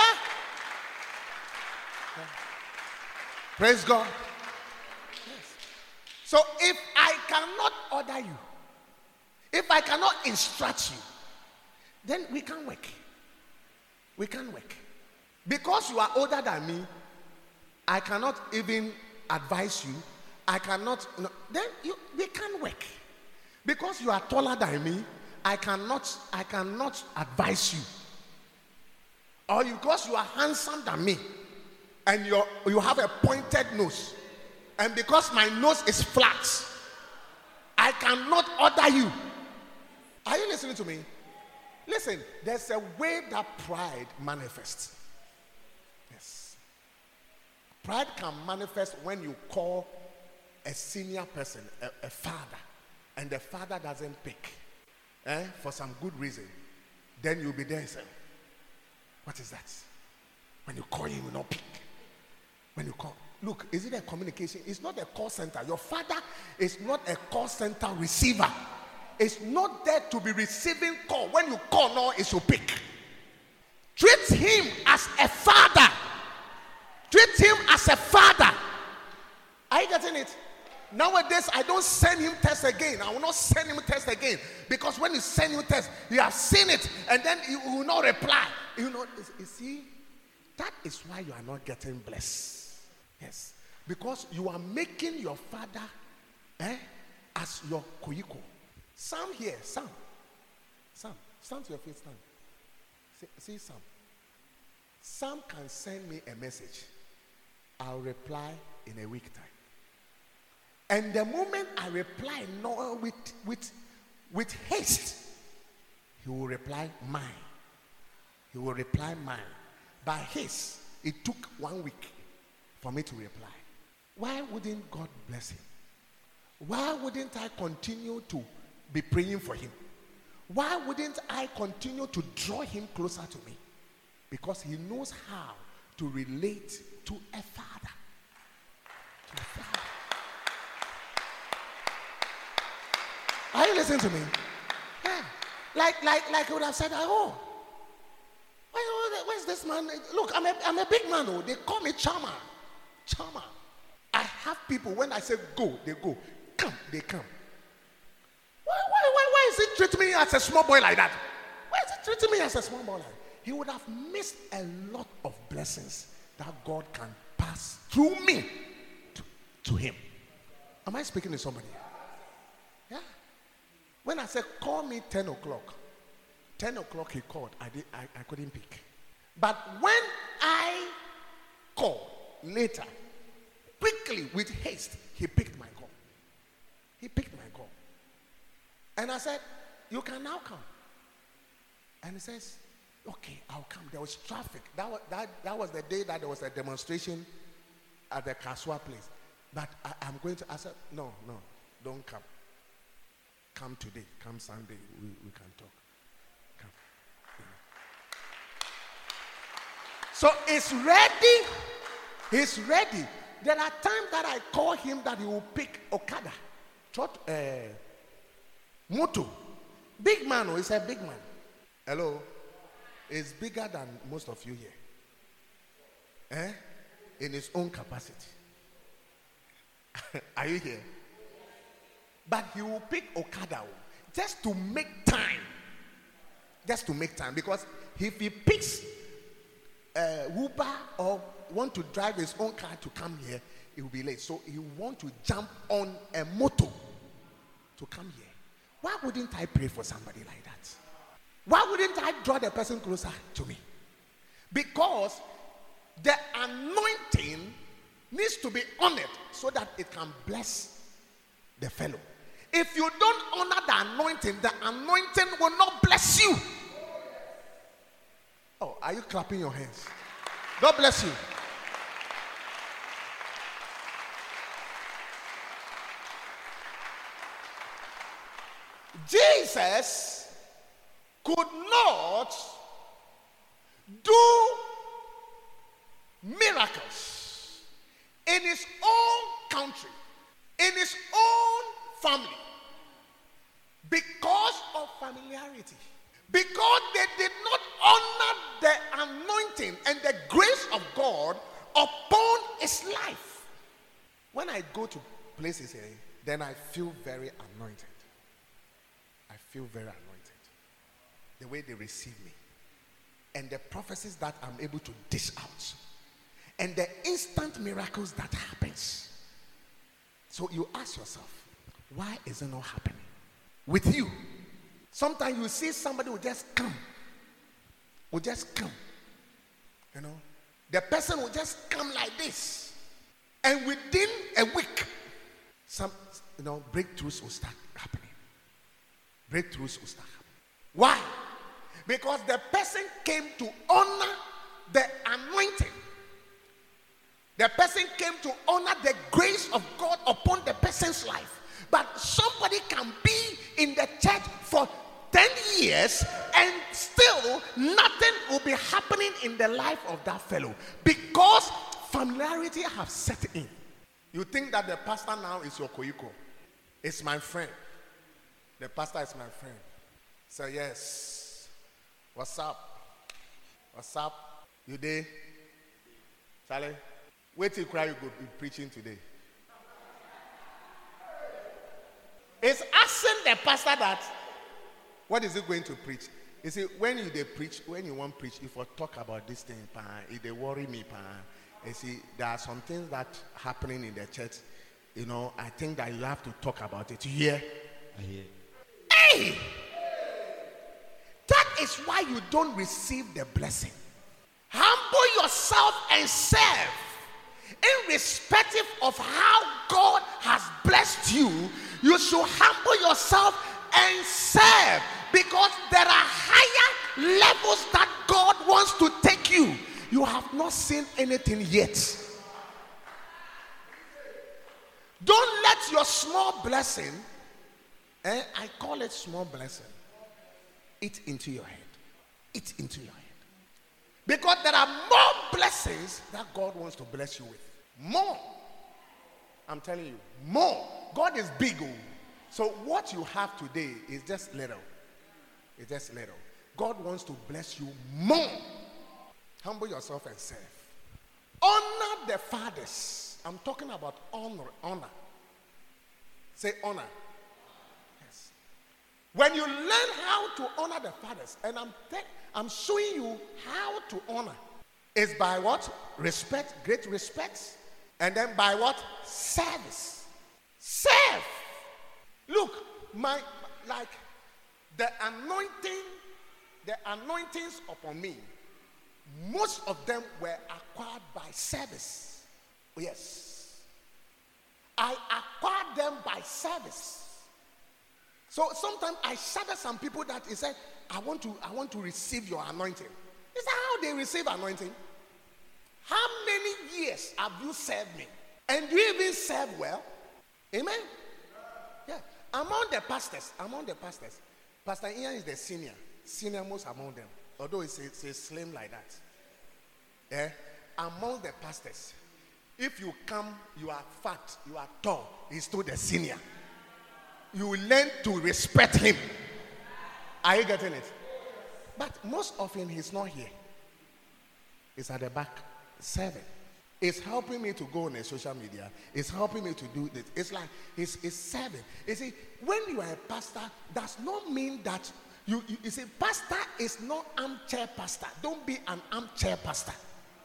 Praise God. Yes. So if I cannot order you, if I cannot instruct you, then we can't work. We can't work. Because you are older than me, I cannot even advise you. I cannot, then we can't work. Because you are taller than me, I cannot advise you. Or because you are handsome than me, and you have a pointed nose, and because my nose is flat, I cannot order you. Are you listening to me? Listen, there's a way that pride manifests. Yes. Pride can manifest when you call a senior person a father, and the father doesn't pick for some good reason. Then you'll be there and say, what is that? When you call him, you will not pick. When you call, look, is it a communication? It's not a call center. Your father is not a call center receiver. It's not there to be receiving call. When you call, no, it should pick. Treat him as a father. Treat him as a father. Are you getting it? Nowadays, I don't send him text again. I will not send him text again. Because when you send him text, you have seen it, and then you will not reply. You see, that is why you are not getting blessed. Yes. Because you are making your father as your koyiko. Sam here, Sam. Stand to your feet, stand. See Sam. Sam can send me a message. I'll reply in a week time. And the moment I reply, no, with haste, he will reply, mine. He will reply, mine. By haste, it took 1 week for me to reply. Why wouldn't God bless him? Why wouldn't I continue to be praying for him? Why wouldn't I continue to draw him closer to me? Because he knows how to relate to a father. To a father. Are you listening to me? Yeah. Like I would have said, oh, where's this man? Look, I'm a big man. Oh, they call me Chama. Chama. I have people, when I say go, they go. Come, they come. Why is he treating me as a small boy like that? Why is he treating me as a small boy like that? He would have missed a lot of blessings that God can pass through me to him. Am I speaking to somebody? Yeah. When I said, call me 10 o'clock, 10 o'clock he called. I couldn't pick. But when I called later, quickly, with haste, he picked my call. He picked my call. And I said, you can now come. And he says, okay, I'll come. There was traffic. That was the day that there was a demonstration at the Kaswa place. But I'm going to, I said, no, don't come. Come today. Come Sunday. We can talk. Come. So it's ready. He's ready. There are times that I call him that he will pick Okada. Moto. Big man, he's a big man. Hello? He's bigger than most of you here. In his own capacity. Are you here? But he will pick Okada just to make time. Just to make time. Because if he picks Uber or want to drive his own car to come here, he will be late. So he want to jump on a motor to come here. Why wouldn't I pray for somebody like that? Why wouldn't I draw the person closer to me? Because the anointing needs to be honored so that it can bless the fellow. If you don't honor the anointing will not bless you. Oh, are you clapping your hands? God bless you. Jesus could not do miracles in his own country, in his own family, because of familiarity. Because they did not honor the anointing and the grace of God upon his life. When I go to places here, then I feel very anointed. I feel very anointed. The way they receive me. And the prophecies that I'm able to dish out. And the instant miracles that happens. So you ask yourself, why is it not happening with you? Sometimes you see somebody will just come. Will just come. You know. The person will just come like this. And within a week, some breakthroughs will start happening. Breakthroughs will start happening. Why? Because the person came to honor the anointing. The person came to honor the grace of God upon the person's life. But somebody can be in the church for 10 years and still nothing will be happening in the life of that fellow because familiarity have set in. You think that the pastor now is your koiko. It's my friend. The pastor is my friend. So yes. What's up? What's up? You there? Charlie? Wait till cry you go be preaching today. It's asking the pastor that what is he going to preach? You see, when you preach, when you want to preach, if I talk about this thing, if they worry me, you see, there are some things that happening in the church. You know, I think that you have to talk about it. You hear? I hear. Hey! That is why you don't receive the blessing. Humble yourself and serve. Irrespective of how God has blessed you, you should humble yourself and serve, because there are higher levels that God wants to take you. You have not seen anything yet. Don't let your small blessing, I call it small blessing, eat into your head. Eat into your head. Because there are more blessings that God wants to bless you with. More. I'm telling you, more. God is big. So what you have today is just little. It's just little. God wants to bless you more. Humble yourself and serve. Honor the fathers. I'm talking about honor. Say honor. Yes. When you learn how to honor the fathers, and I'm showing you how to honor, is by what? Respect, great respect. And then by what? Service. Serve. Look, the anointings upon me, most of them were acquired by service. Yes. I acquired them by service. So sometimes I shadow some people that he said, I want to receive your anointing. Is that how they receive anointing? How many years have you served me? And do you even serve well? Amen? Yeah. Among the pastors, Pastor Ian is the senior most among them. Although it's slim like that. Yeah. Among the pastors, if you come, you are fat, you are tall, he's still the senior. You will learn to respect him. Are you getting it? But most often he's not here. He's at the back serving. It's helping me to go on the social media. It's helping me to do this. It's like it's serving. You see, when you are a pastor, does not mean that you see, pastor is not armchair pastor. Don't be an armchair pastor.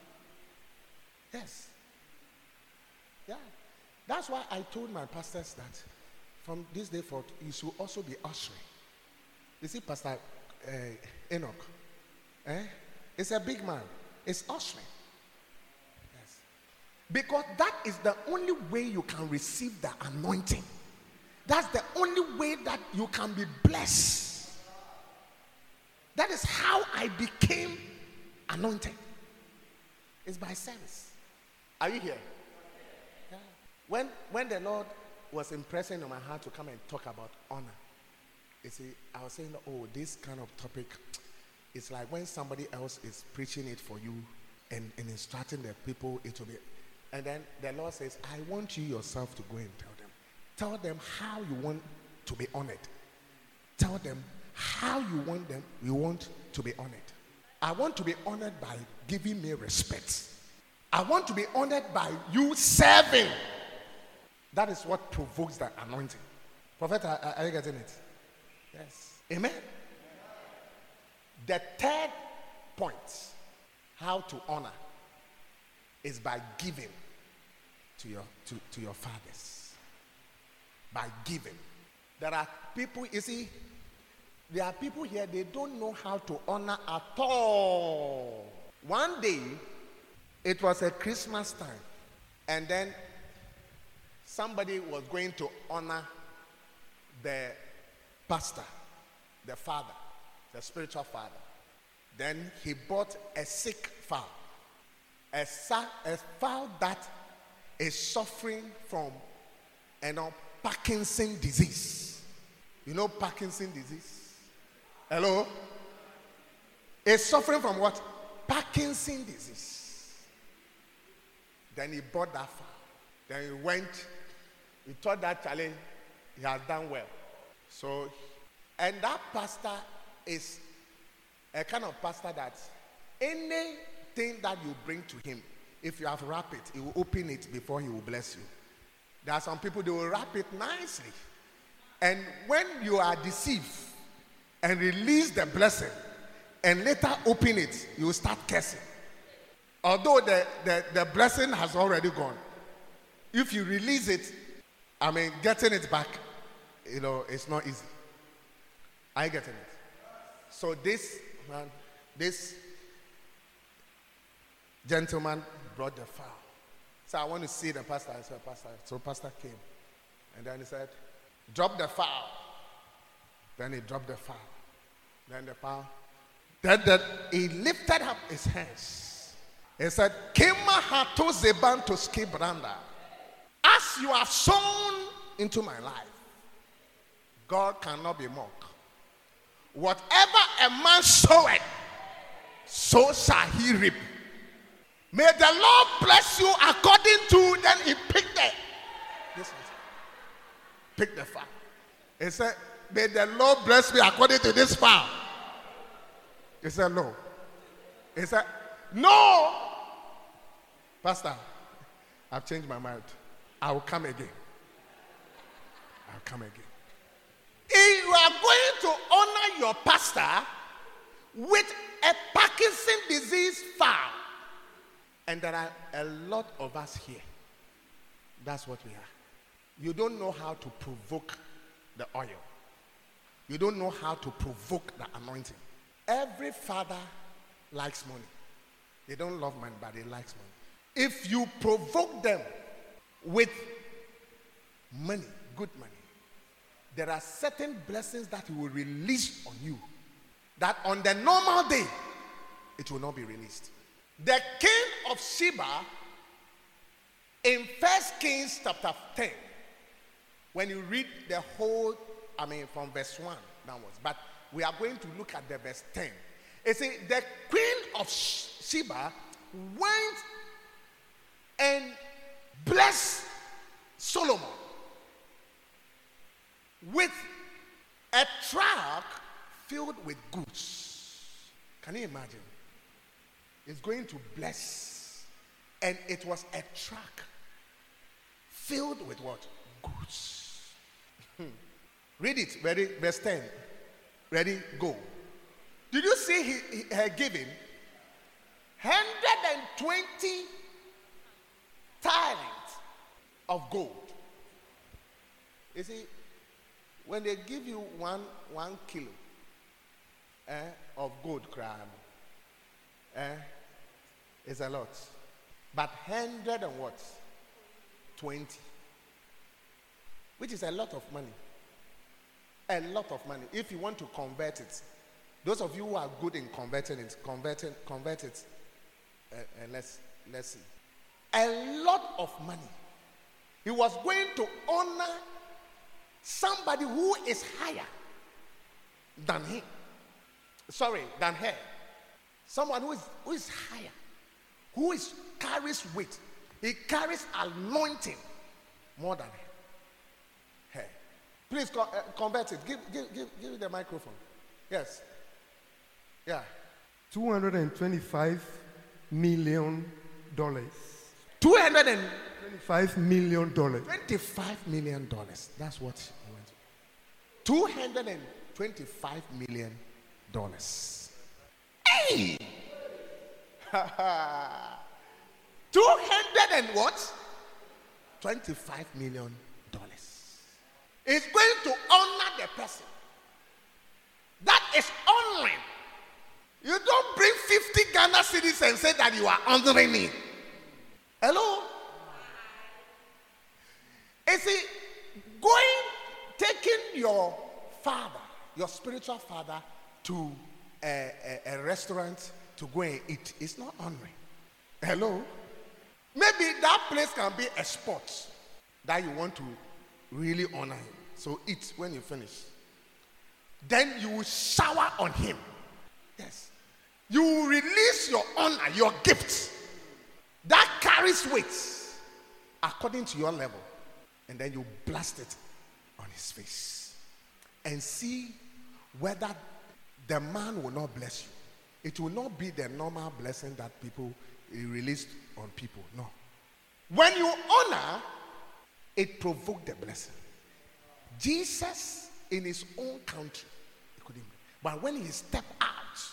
Yes. Yeah. That's why I told my pastors that from this day forth, you should also be ushering. You see, Pastor Enoch, it's a big man. It's ushering. Yes. Because that is the only way you can receive the anointing. That's the only way that you can be blessed. That is how I became anointed. It's by service. Are you here? Yeah. When the Lord was impressing on my heart to come and talk about honor, you see, I was saying, this kind of topic, it's like when somebody else is preaching it for you and instructing the people, it will be. And then the Lord says, I want you yourself to go and tell them. Tell them how you want to be honored. Tell them how you want to be honored. I want to be honored by giving me respect. I want to be honored by you serving. That is what provokes the anointing. Prophet, are you getting it? Yes. Amen. The third point, how to honor, is by giving to your fathers. By giving. There are people, you see, there are people here, they don't know how to honor at all. One day, it was a Christmas time, and then somebody was going to honor the pastor, the father, the spiritual father. Then he bought a sick fowl, a fowl that is suffering from Parkinson's disease. You know Parkinson's disease? Hello? It's suffering from what? Parkinson's disease. Then he bought that fowl. Then he went. He thought that challenge, he has done well. So, and that pastor is a kind of pastor that anything that you bring to him, if you have wrapped it, he will open it before he will bless you. There are some people, they will wrap it nicely. And when you are deceived and release the blessing and later open it, you will start cursing. Although the blessing has already gone. If you release it, getting it back, it's not easy. Are you getting it? So this gentleman brought the fowl. So I want to see the pastor. I said, Pastor. So pastor came. And then he said, drop the fowl. Then he dropped the fowl. Then the fowl. He lifted up his hands. He said, Kima hato zeban to skibranda. As you have sown into my life, God cannot be mocked. Whatever a man soweth, so shall he reap. May the Lord bless you according to. Then he picked the fowl. He said, may the Lord bless me according to this fowl. He said, no. He said, no. Pastor, I've changed my mind. I will come again. I'll come again. If you are going to honor your pastor with a Parkinson's disease fowl, and there are a lot of us here, that's what we are. You don't know how to provoke the oil. You don't know how to provoke the anointing. Every father likes money. They don't love money, but they like money. If you provoke them with money, good money, there are certain blessings that he will release on you that on the normal day, it will not be released. The king of Sheba, in 1 Kings chapter 10, when you read the whole, from verse 1 downwards, but we are going to look at the verse 10. It says, the queen of Sheba went and blessed Solomon with a truck filled with goods. Can you imagine? It's going to bless. And it was a truck filled with what? Goods. Read it. Ready? Verse 10. Ready? Go. Did you see he had given 120 talents of gold? You see, when they give you one kilo of gold crown, it's a lot. But 100 and what? 20. Which is a lot of money. A lot of money. If you want to convert it, those of you who are good in converting it, convert it. And let's see. A lot of money. He was going to honor somebody who is higher than him. Than her. Someone who is higher, who carries weight. He carries anointing more than her. Please convert it. Give the microphone. Yes. Yeah. $225 million. $225 million. $25 million. That's what he went to. $225 million. Hey! 200 and what? $25 million. It's going to honor the person. That is honoring. You don't bring 50 Ghana cedis and say that you are honoring me. Hello? You see, taking your father, your spiritual father, to a restaurant to go and eat, it's not honoring. Hello? Maybe that place can be a spot that you want to really honor him. So eat when you finish. Then you will shower on him. Yes. You will release your honor, your gifts. That carries weight according to your level. And then you blast it on his face. And see whether the man will not bless you. It will not be the normal blessing that people release on people. No. When you honor, it provoked the blessing. Jesus, in his own country, he couldn't. But when he stepped out,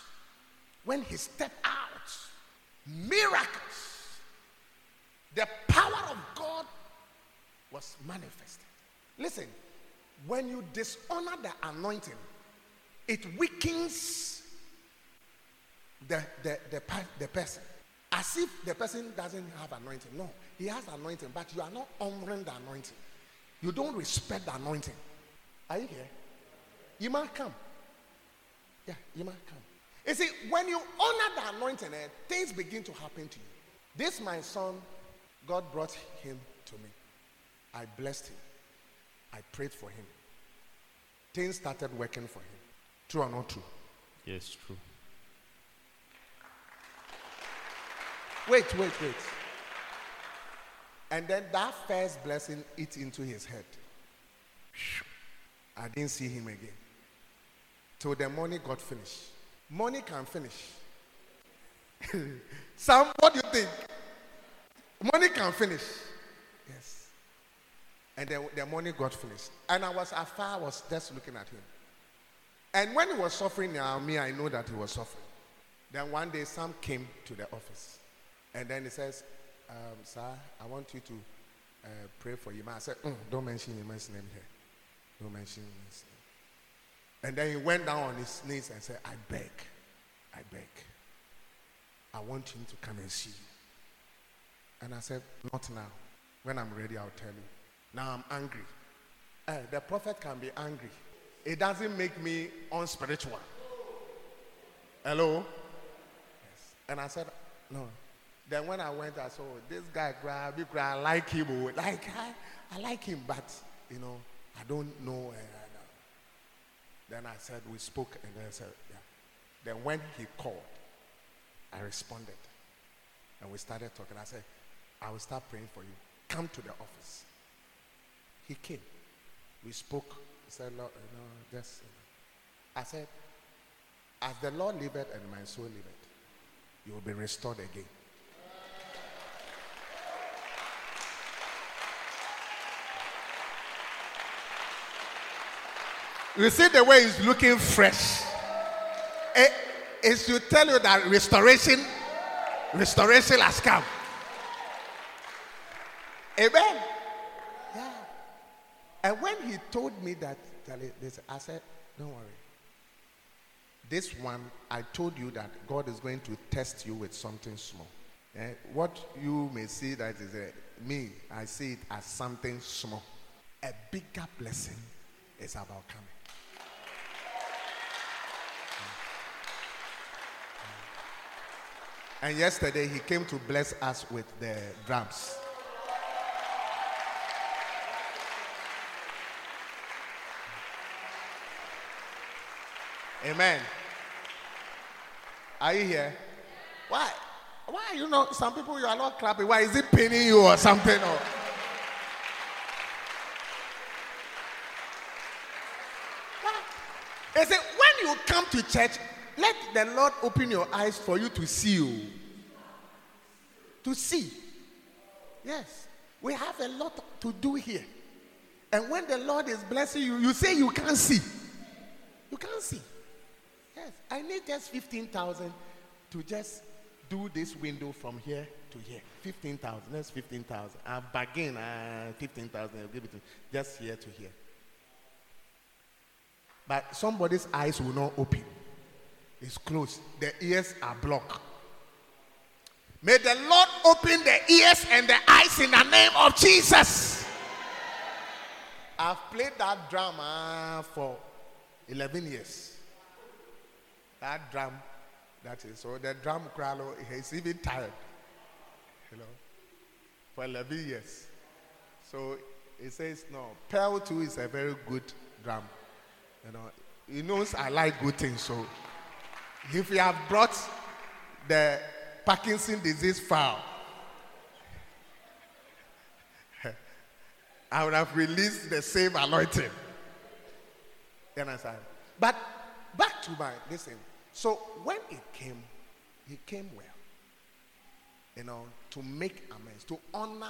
miracles, the power of God was manifested. Listen, when you dishonor the anointing, it weakens the person. As if the person doesn't have anointing. No, he has anointing, but you are not honoring the anointing. You don't respect the anointing. Are you here? you might come. Yeah, you might come. You see, when you honor the anointing, things begin to happen to you. This my son, God brought him to me. I blessed him. I prayed for him. Things started working for him. True or not true? Yes, true. Wait. And then that first blessing ate into his head. I didn't see him again. Till the money got finished. Money can finish. Sam, what do you think? Money can finish. Yes. And the money got finished. And I was afar, I was just looking at him. And when he was suffering, I know that he was suffering. Then one day, Sam came to the office. And then he says, sir, I want you to pray for him. I said, don't mention your man's name here. Don't mention his name. And then he went down on his knees and said, I beg. I want him to come and see you. And I said, not now. When I'm ready, I'll tell you. Now I'm angry. The prophet can be angry. It doesn't make me unspiritual. Hello? Yes. And I said, no. Then when I went, I saw this guy, I like him. I like him, but, I don't know. Then I said, we spoke, and then I said, yeah. Then when he called, I responded. And we started talking. I said, I will start praying for you. Come to the office. He came. We spoke. He said, Lord, just. I said, as the Lord liveth and my soul liveth, you will be restored again. You see the way he's looking fresh. It should tell you that restoration has come. Amen. Yeah. And when he told me that, I said, don't worry. This one, I told you that God is going to test you with something small. What you may see that is me, I see it as something small. A bigger blessing is about coming. And yesterday he came to bless us with the drums. Amen. Are you here? Why? Some people you are not clapping. Why is it paining you or something? Or? Is it when you come to church, let the Lord open your eyes for you to see you. To see. Yes. We have a lot to do here. And when the Lord is blessing you, you say you can't see. You can't see. Yes. I need just 15,000 to just do this window from here to here. 15,000. That's 15,000. I bargain 15,000. I'll give it to just here to here. But somebody's eyes will not open. It's closed. The ears are blocked. May the Lord open the ears and the eyes in the name of Jesus. I've played that drum for 11 years. That drum, that is. So the drum crowd is even tired. For 11 years. So it says, no, Pearl 2 is a very good drum. He knows I like good things, so if you have brought the Parkinson disease file, I would have released the same anointing. You understand? But back to my listen. So when it came well. To make amends, to honor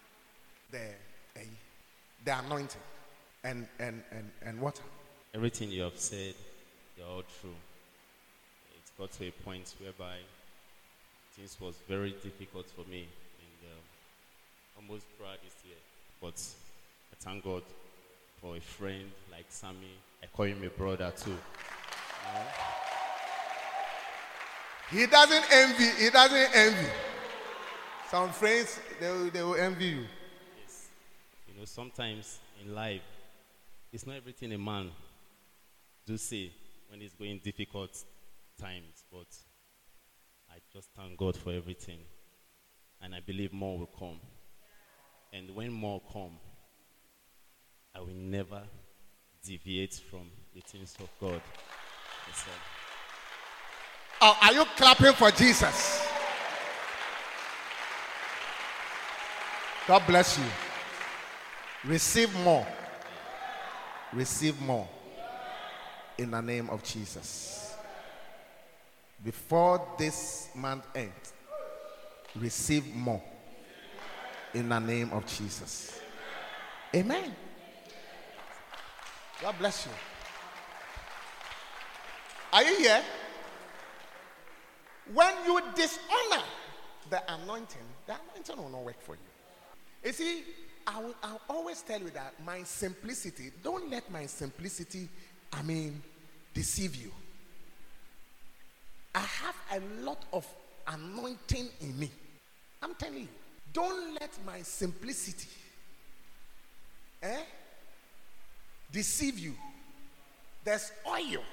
the anointing and what? Everything you have said, you're all true. It got to a point whereby things was very difficult for me and almost throughout this year. But I thank God for a friend like Sammy. I call him a brother too. He doesn't envy. Some friends, they will envy you. Yes. Sometimes in life, it's not everything a man do say when it's going difficult times, but I just thank God for everything. And I believe more will come. And when more come, I will never deviate from the things of God. Yes, sir. Oh, are you clapping for Jesus? God bless you. Receive more. Receive more. In the name of Jesus. Before this month ends, receive more. In the name of Jesus. Amen. God bless you. Are you here? When you dishonor the anointing will not work for you. You see, I'll always tell you that my simplicity, don't let my simplicity, deceive you. I have a lot of anointing in me. I'm telling you, don't let my simplicity deceive you. There's oil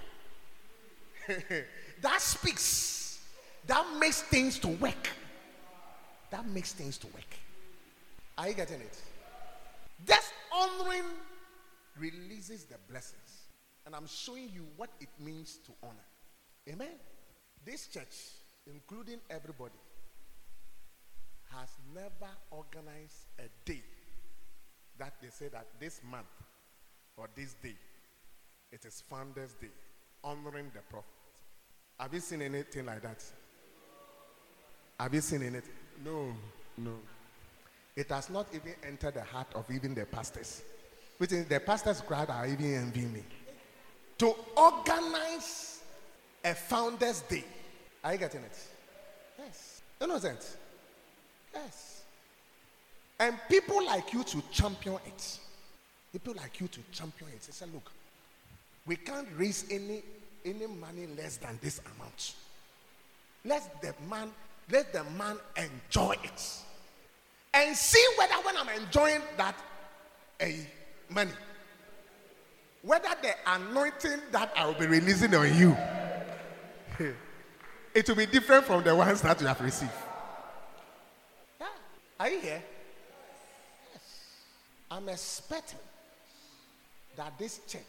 that speaks, that makes things to work. That makes things to work. Are you getting it? Just honoring releases the blessings. And I'm showing you what it means to honor. Amen. This church, including everybody, has never organized a day that they say that this month or this day, it is Founders Day, honoring the prophet. Have you seen anything like that? Have you seen anything? No. It has not even entered the heart of even the pastors. Which is the pastors' crowd are even envying me. To organize a Founders Day. Are you getting it? Yes. Innocent. Yes. And people like you to champion it. People like you to champion it. They say, look, we can't raise any money less than this amount. Let the man enjoy it. And see whether when I'm enjoying that money, whether the anointing that I will be releasing on you, it will be different from the ones that you have received. Yeah. Are you here? Yes. I'm expecting that this church,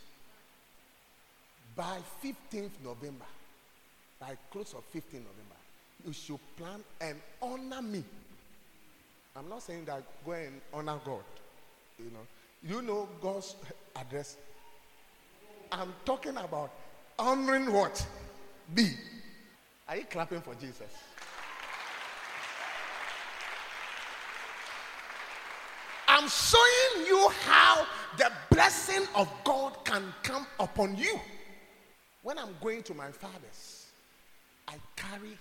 by 15th November, by close of 15th November, you should plan and honor me. I'm not saying that go and honor God. You know God's address. I'm talking about honoring what? Me. Are you clapping for Jesus? I'm showing you how the blessing of God can come upon you. When I'm going to my father's, I carry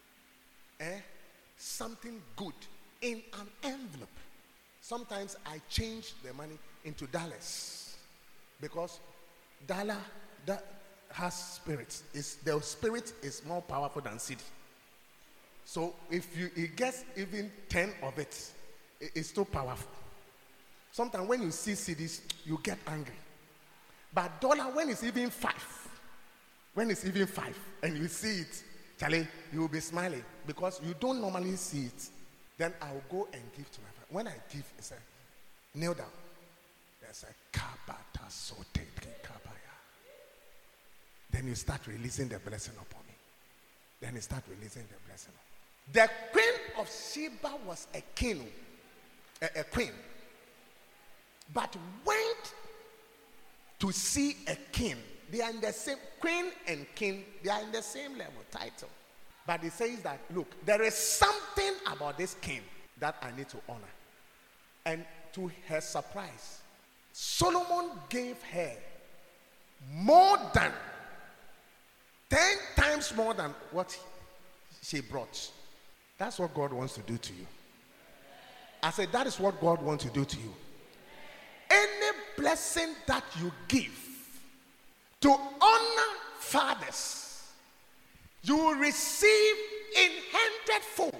something good in an envelope. Sometimes I change the money into dollars because dollar that has spirits. The spirit is more powerful than cedi. So if it gets even 10 of it, it's too powerful. Sometimes when you see cedis, you get angry. But dollar, when it's even 5, and you see it, Charlie, you will be smiling because you don't normally see it. Then I will go and give to my father. When I give, it's a kneel down. There's a kabata sote kabaya. Then you start releasing the blessing upon me. Then you start releasing the blessing. The Queen of Sheba was a king, a queen, but went to see a king. They are in the same, queen and king, they are in the same level, title. But it says that, look, there is something about this king that I need to honor. And to her surprise, Solomon gave her more than 10 times more than what she brought. That's what God wants to do to you. I said, that is what God wants to do to you. Any blessing that you give to honor fathers, you will receive in 100-fold.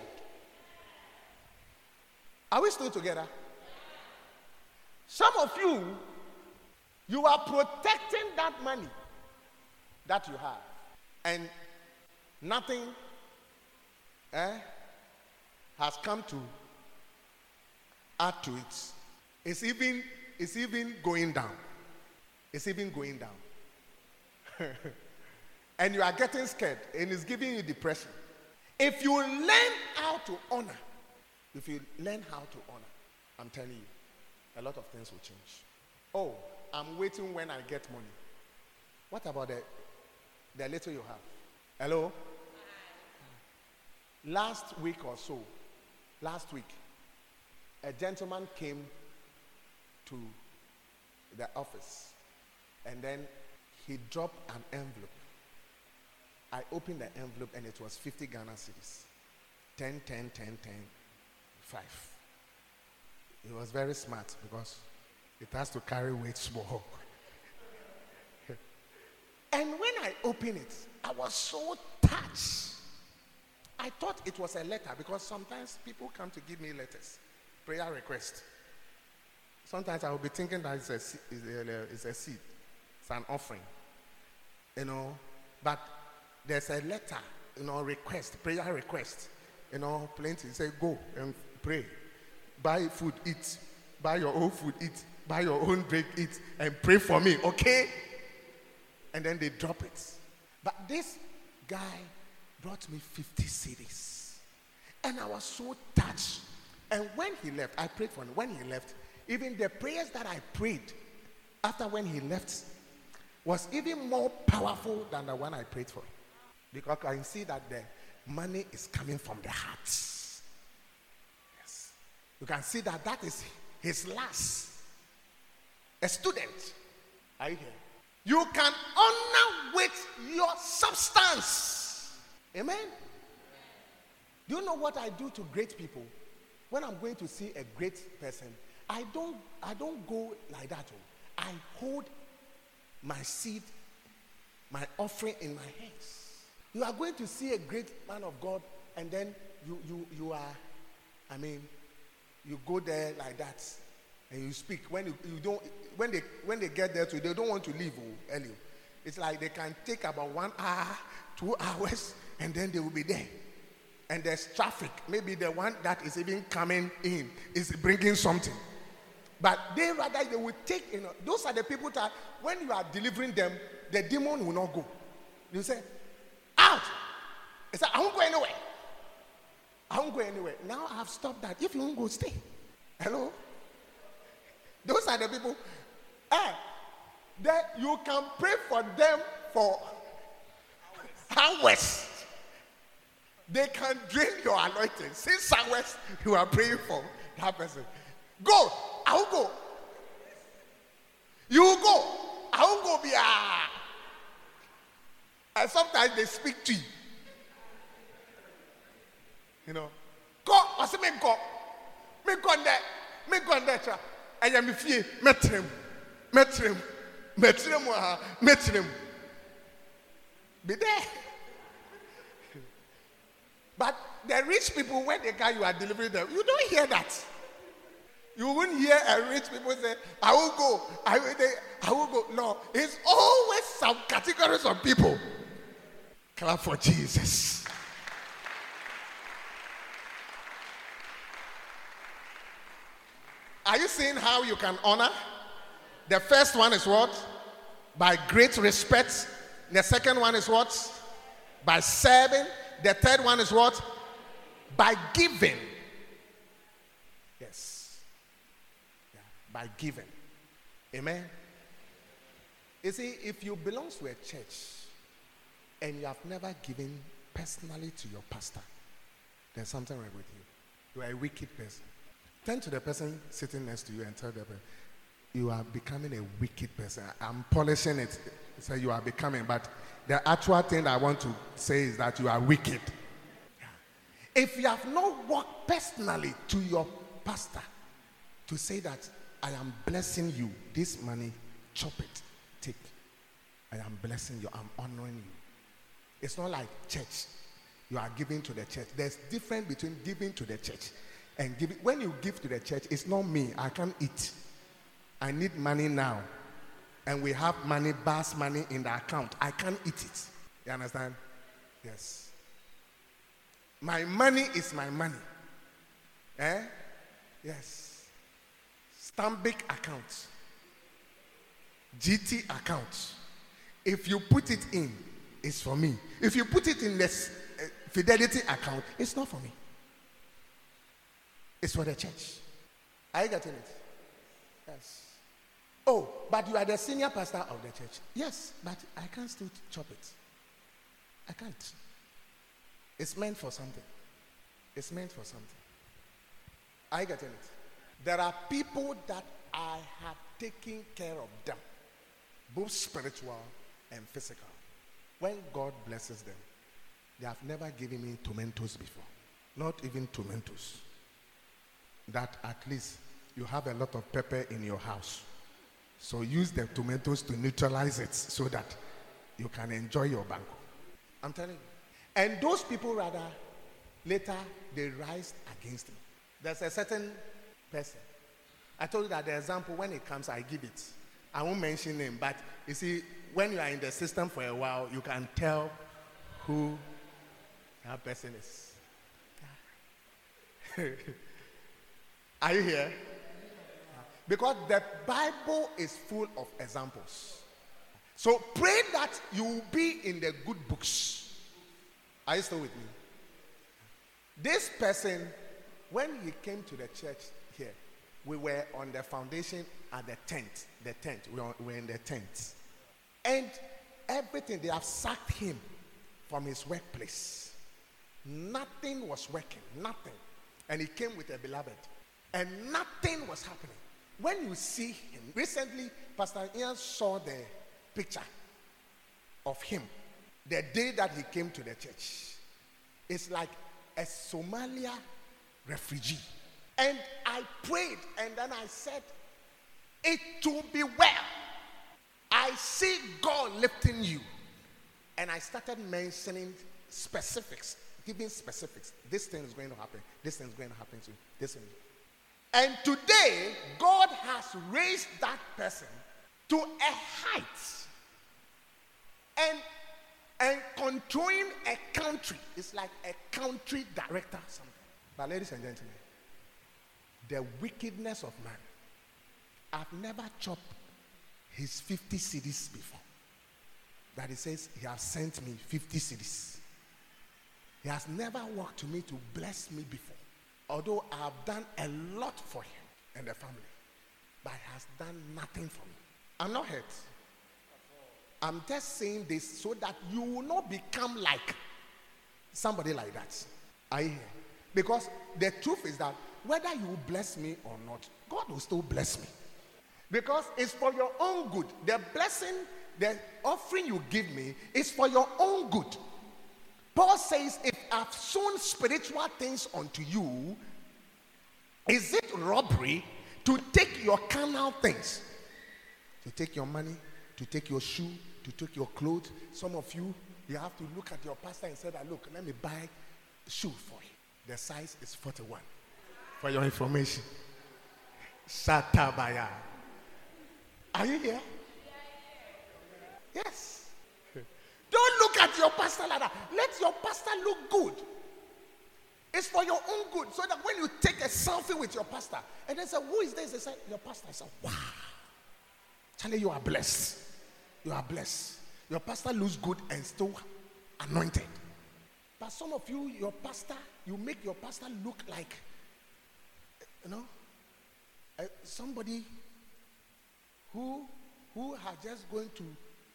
Are we still together? Some of you, you are protecting that money that you have, and nothing has come to add to it. It's even going down. It's even going down. And you are getting scared, and it's giving you depression. If you learn how to honor, I'm telling you, a lot of things will change. Oh, I'm waiting when I get money. What about the little you have? Hello? Last week, a gentleman came to the office, and then he dropped an envelope. I opened the envelope, and it was 50 Ghana cedis. 10, 10, 10, 10, 5. He was very smart because it has to carry weight small. And when I opened it, I was so touched. I thought it was a letter because sometimes people come to give me letters, prayer requests. Sometimes I will be thinking that it's a seed, it's an offering, But there's a letter, request, prayer request, plenty. Say go and pray, buy food, eat, buy your own food, eat, buy your own drink, eat, and pray for me, okay? And then they drop it. But this guy brought me 50 cedis. And I was so touched. And when he left, I prayed for him. When he left, even the prayers that I prayed after when he left was even more powerful than the one I prayed for. Because I can see that the money is coming from the heart. Yes. You can see that is his last. A student. Are you here? You can honor with your substance. Amen? Do you know what I do to great people? When I'm going to see a great person, I don't go like that. I hold my seed, my offering in my hands. You are going to see a great man of God, and then you go there like that, and you speak. When they get there, they don't want to leave early. It's like they can take about 1 hour, 2 hours, and then they will be there. And there's traffic. Maybe the one that is even coming in is bringing something. But they will take, those are the people that when you are delivering them, the demon will not go. You say, out! It's like, I won't go anywhere. I won't go anywhere. Now I have stopped that. If you won't go, stay. Hello? Those are the people. That you can pray for them for hours. They can drain your anointing. 6 hours you are praying for that person. Go. I will go. You will go. I will go. And sometimes they speak to you. Go. I say, me go. Me go there. Me go there. I am if you metrim. Be there. But the rich people, when they come, you are delivering them. You don't hear that. You won't hear a rich people say, I will go. I will go. No, it's always some categories of people. Clap for Jesus. Are you seeing how you can honor? The first one is what? By great respect. The second one is what? By serving. The third one is what? By giving. Yes. Yeah. By giving. Amen. You see, if you belong to a church and you have never given personally to your pastor, there's something wrong with you. You are a wicked person. Turn to the person sitting next to you and tell them, you are becoming a wicked person. I'm polishing it. So you are becoming, but the actual thing I want to say is that you are wicked. If you have not walked personally to your pastor to say that I am blessing you, this money, chop it, take. I am blessing you, I'm honoring you. It's not like church. You are giving to the church. There's difference between giving to the church and giving. When you give to the church, it's not me. I can't eat. I need money now. and we have money, bass money in the account, I can't eat it. You understand? Yes. My money is my money. Yes. Stanbic account. GT account. If you put it in, it's for me. If you put it in the Fidelity account, it's not for me. It's for the church. Are you getting it? Yes. Oh, but you are the senior pastor of the church. Yes, but I can't still chop it. I can't. It's meant for something. It's meant for something. Are you getting it? There are people that I have taken care of them, both spiritual and physical. When God blesses them, they have never given me tomatoes before. Not even tomatoes. That at least you have a lot of pepper in your house. So use the tomatoes to neutralize it so that you can enjoy your banquet. I'm telling you. And those people rather, later, they rise against me. There's a certain person. I told you that the example, when it comes, I give it. I won't mention him, but you see, when you are in the system for a while, you can tell who that person is. Are you here? Because the Bible is full of examples. So pray that you will be in the good books. Are you still with me? This person, when he came to the church here, we were on the foundation at the tent. We were in the tent. And everything, they have sacked him from his workplace. Nothing was working, nothing. And he came with a beloved. And nothing was happening. When you see him, recently, Pastor Ian saw the picture of him the day that he came to the church. It's like a Somalia refugee. And I prayed, and then I said, it will be well. I see God lifting you. And I started mentioning specifics, giving specifics. This thing is going to happen. This thing is going to happen to you. This thing. And today, God has raised that person to a height. And controlling a country is like a country director or something. But ladies and gentlemen, the wickedness of man. I've never chopped his 50 cedis before. That he says he has sent me 50 cedis. He has never walked to me to bless me before. Although I have done a lot for him and the family. But he has done nothing for me. I'm not hurt. I'm just saying this so that you will not become like somebody like that. Are you here? Because the truth is that whether you bless me or not, God will still bless me. Because it's for your own good. The blessing, the offering you give me is for your own good. Paul says, if I've sown spiritual things unto you, is it robbery to take your carnal things? To take your money, to take your shoe, to take your clothes. Some of you, you have to look at your pastor and say that, look, let me buy shoe for you. The size is 41. For your information. Shatabaya. Are you here? Yes. Don't look at your pastor like that. Let your pastor look good. It's for your own good. So that when you take a selfie with your pastor, and they say, who is this? They say, your pastor. I say, wow. Charlie, you are blessed. You are blessed. Your pastor looks good and still anointed. But some of you, your pastor, you make your pastor look like, somebody who are just going to,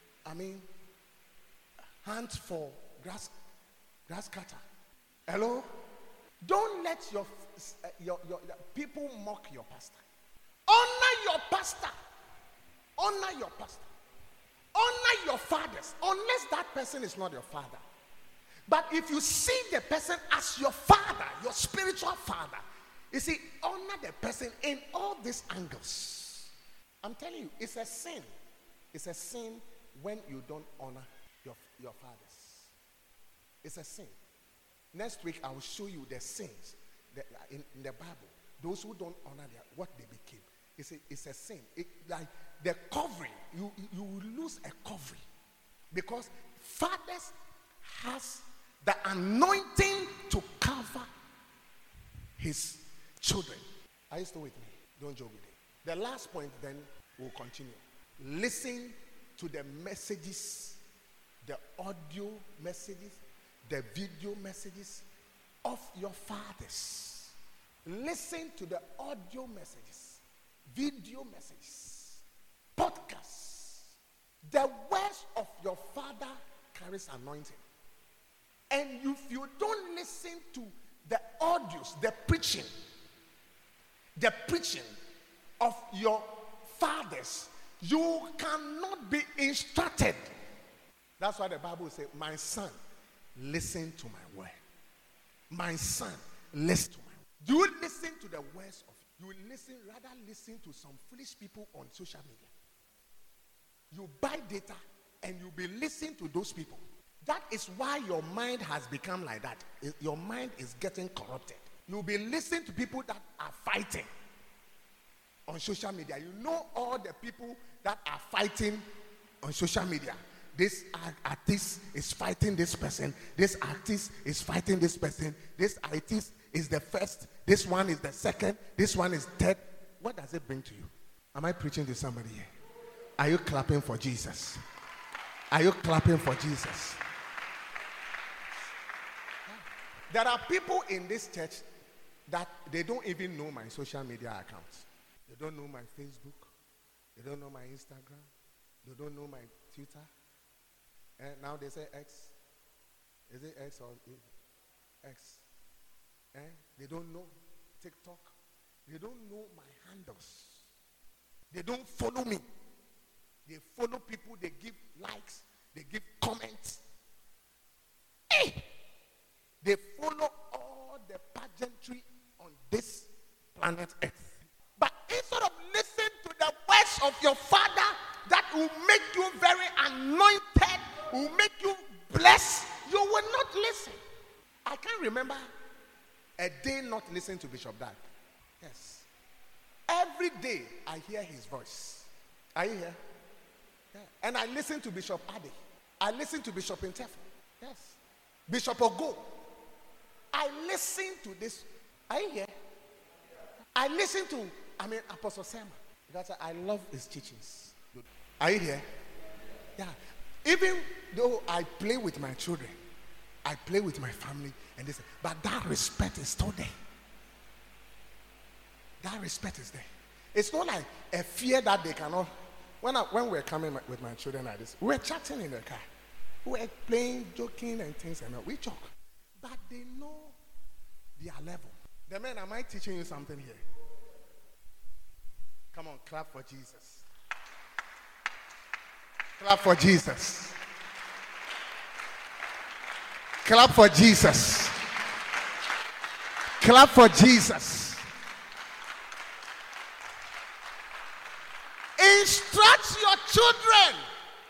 hunt for grass cutter. Hello? Don't let your people mock your pastor. Honor your pastor. Honor your pastor. Honor your fathers, unless that person is not your father. But if you see the person as your father, your spiritual father, you see, honor the person in all these angles. I'm telling you, it's a sin. It's a sin when you don't honor your fathers. It's a sin. Next week, I will show you the sins in the Bible. Those who don't honor what they became. It's a sin. Like the covering you will lose a covering, because fathers has the anointing to cover his children. Are you still with me? Don't joke with it. The last point, then we'll continue. Listen to the messages, the audio messages, the video messages of your fathers. Listen to the audio messages, video messages, podcasts. The words of your father carries anointing. And if you don't listen to the audios, the preaching of your fathers, you cannot be instructed. That's why the Bible says, my son, listen to my word. My son, listen to my word. Do you listen to the words of you rather listen to some foolish people on social media? You buy data and you be listening to those people. That is why your mind has become like that. Your mind is getting corrupted. You'll be listening to people that are fighting on social media. You know all the people that are fighting on social media. This artist is fighting this person. This artist is fighting this person. This artist is the first. This one is the second. This one is third. What does it bring to you? Am I preaching to somebody here? Are you clapping for Jesus? Are you clapping for Jesus? There are people in this church that they don't even know my social media accounts. They don't know my Facebook. They don't know my Instagram. They don't know my Twitter. And now they say X. Is it X or X? They don't know TikTok. They don't know my handles. They don't follow me. They follow people. They give likes. They give comments. Hey! They follow all the pageantry on this planet Earth. But instead of listening to the words of your father that will make you very anointed, will make you blessed, you will not listen. I can't remember a day not listening to Bishop Dag. Yes. Every day I hear his voice. Are you here? Yeah. And I listen to Bishop Ade. I listen to Bishop Intefo. Yes. Bishop Ogo. I listen to this. Are you here? I listen to, Apostle Sama. Because I love his teachings. Are you here? Yeah. Even though I play with my children, I play with my family, and this, but that respect is still there. That respect is there. It's not like a fear that they cannot. When we're coming with my children like this, we're chatting in the car. We're playing, joking, and things, and we joke. But they know their level. The men, am I teaching you something here? Come on, clap for Jesus. Clap for Jesus. Clap for Jesus. Clap for Jesus. Instruct your children,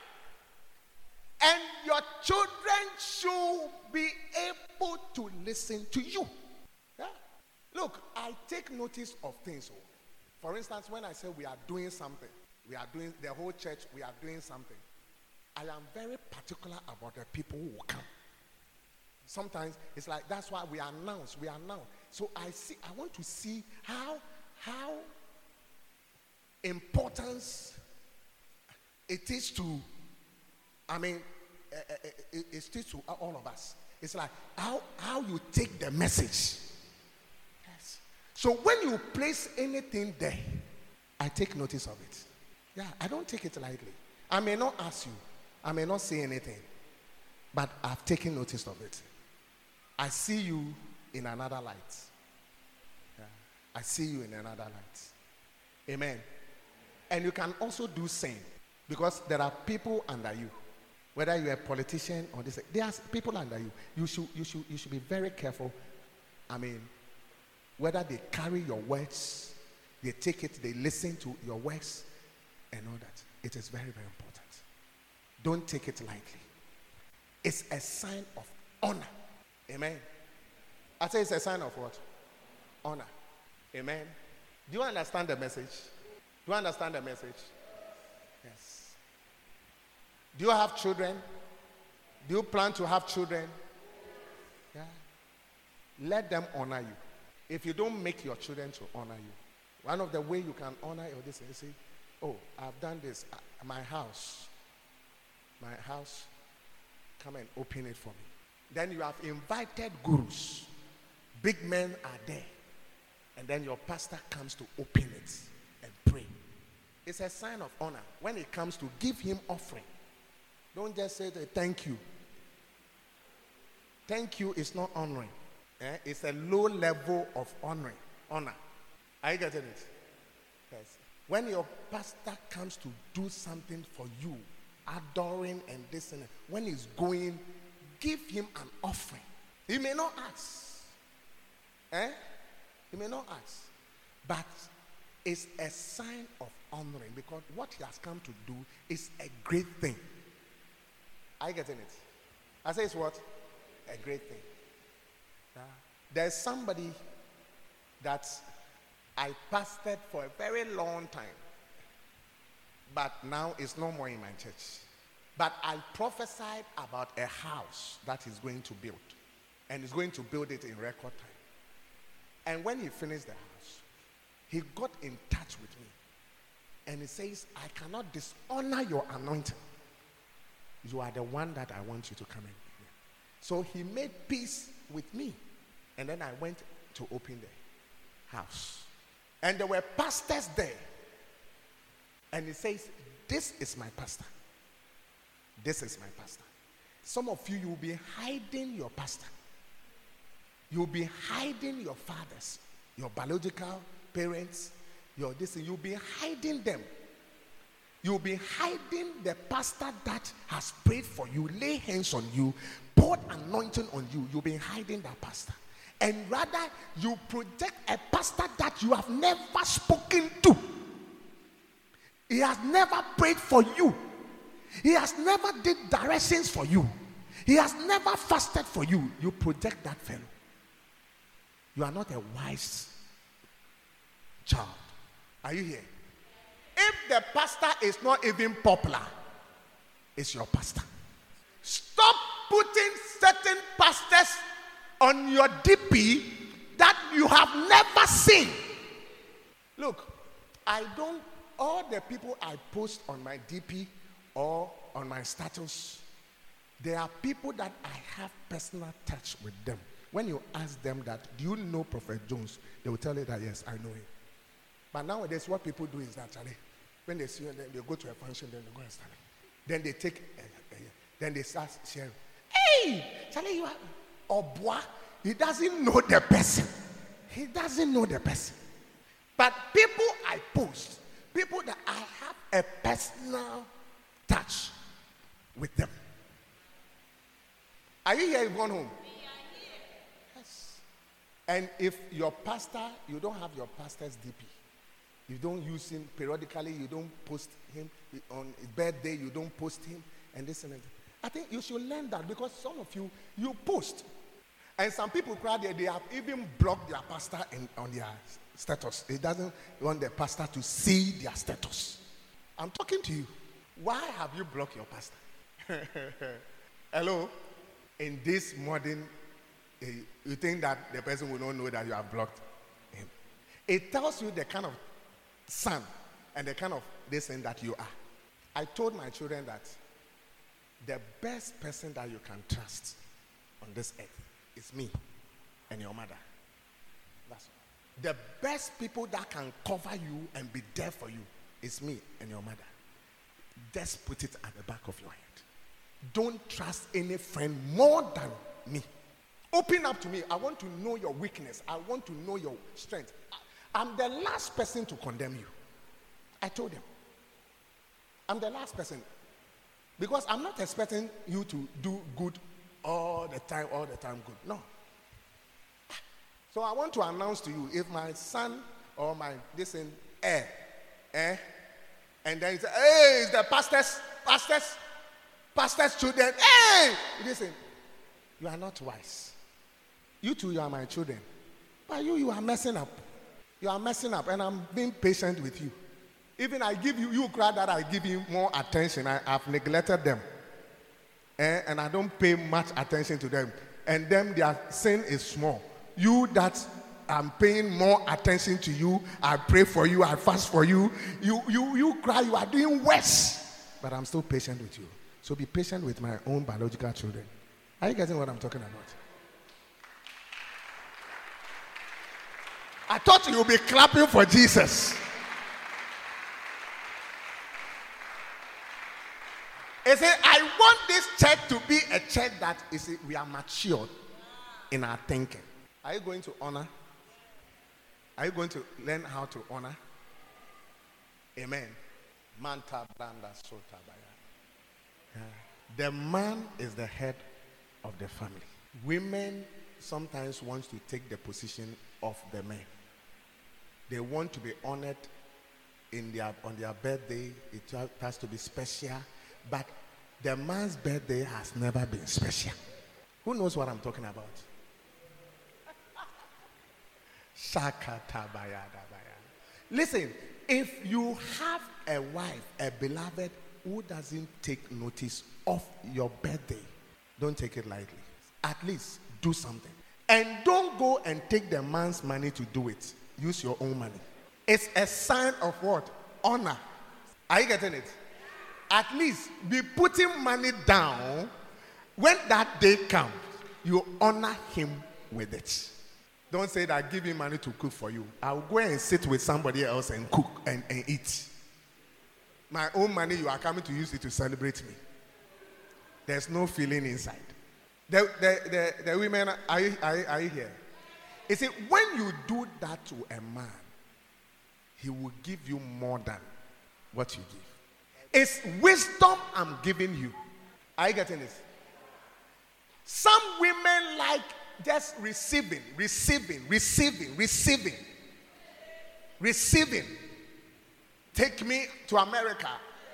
and your children should be able to listen to you. Yeah. Look, I take notice of things. For instance, when I say we are doing something, we are doing, the whole church, we are doing something, I am very particular about the people who will come. Sometimes it's like, that's why we announce. So I want to see how important it is to, it is to all of us. It's like how you take the message. Yes. So when you place anything there, I take notice of it. Yeah, I don't take it lightly. I may not ask you. I may not say anything. But I've taken notice of it. I see you in another light. Yeah. I see you in another light. Amen. And you can also do same. Because there are people under you. Whether you're a politician or this, there are people under you. You should be very careful. Whether they carry your words, they take it, they listen to your words, and all that. It is very, very important. Don't take it lightly. It's a sign of honor. Amen. I say it's a sign of what? Honor. Amen. Do you understand the message? Do you understand the message? Yes. Do you have children? Do you plan to have children? Yeah. Let them honor you. If you don't make your children to honor you, one of the way you can honor your this is say, oh, I've done this. My house, come and open it for me. Then you have invited gurus. Big men are there. And then your pastor comes to open it and pray. It's a sign of honor. When it comes to give him offering, don't just say thank you. Thank you is not honoring. It's a low level of honor. Are you getting it? Yes. When your pastor comes to do something for you, adoring and this and that, when he's going, give him an offering. He may not ask. He may not ask. But it's a sign of honoring, because what he has come to do is a great thing. Are you getting it? I say it's what? A great thing. There's somebody that I pastored for a very long time, but now it's no more in my church. But I prophesied about a house that he's going to build, and he's going to build it in record time. And when he finished the house, he got in touch with me, and he says, I cannot dishonor your anointing. You are the one that I want you to come in. So he made peace with me. And then I went to open the house. And there were pastors there. And he says, this is my pastor. This is my pastor. Some of you will be hiding your pastor. You'll be hiding your fathers, your biological parents, you'll be hiding them. You'll be hiding the pastor that has prayed for you, lay hands on you, poured anointing on you. You'll be hiding that pastor. And rather, you project a pastor that you have never spoken to. He has never prayed for you. He has never did directions for you. He has never fasted for you. You project that fellow. You are not a wise child. Are you here? If the pastor is not even popular, it's your pastor. Stop putting certain pastors on your DP that you have never seen. Look, all the people I post on my DP or on my status, there are people that I have personal touch with them. When you ask them that, do you know Prophet Jones? They will tell you that, yes, I know him. But nowadays, what people do is that, Charlie, when they see you, then they go to a function, then they go and stand. Then they take, then they start sharing. Hey, Charlie, you are, Obwa. He doesn't know the person. He doesn't know the person. But people I post, people that I have a personal touch with them. Are you here? You've gone home? Yes. And if your pastor, you don't have your pastor's DP. You don't use him periodically. You don't post him on his birthday. You don't post him and this and that. I think you should learn that, because some of you post. And some people they have even blocked their pastor on their status. They doesn't want the pastor to see their status. I'm talking to you. Why have you blocked your pastor? Hello? In this modern, you think that the person will not know that you have blocked him. It tells you the kind of son and the kind of this and that you are. I told my children that the best person that you can trust on this earth is me and your mother. That's all. The best people that can cover you and be there for you is me and your mother. Just put it at the back of your head. Don't trust any friend more than me. Open up to me. I want to know your weakness. I want to know your strength. I'm the last person to condemn you. I told them. I'm the last person. Because I'm not expecting you to do good all the time good. No. So I want to announce to you, if my son or my and then he said, hey, it's the pastor's children, hey, listen, you are not wise. You two, you are my children. But you are messing up. You are messing up, and I'm being patient with you. Even I give you cry that I give you more attention. I've neglected them. And I don't pay much attention to them. And then their sin is small. You that I'm paying more attention to you, I pray for you, I fast for you. You cry, you are doing worse. But I'm still patient with you. So be patient with my own biological children. Are you getting what I'm talking about? I thought you would be clapping for Jesus. He said, I want this church to be a church that is we are matured in our thinking. Are you going to honor? Are you going to learn how to honor? Amen. Manta blanda sota baya. The man is the head of the family. Women sometimes want to take the position of the men. They want to be honored on their birthday. It has to be special. But the man's birthday has never been special. Who knows what I'm talking about? Listen, if you have a wife, a beloved, who doesn't take notice of your birthday, don't take it lightly. At least do something. And don't go and take the man's money to do it. Use your own money. It's a sign of what? Honor. Are you getting it? At least be putting money down. When that day comes, you honor him with it. Don't say that give him money to cook for you. I'll go and sit with somebody else and cook and eat. My own money, you are coming to use it to celebrate me. There's no feeling inside. The women, are you here? You see, when you do that to a man, he will give you more than what you give. It's wisdom I'm giving you. Are you getting this? Some women like just receiving. Take me to America.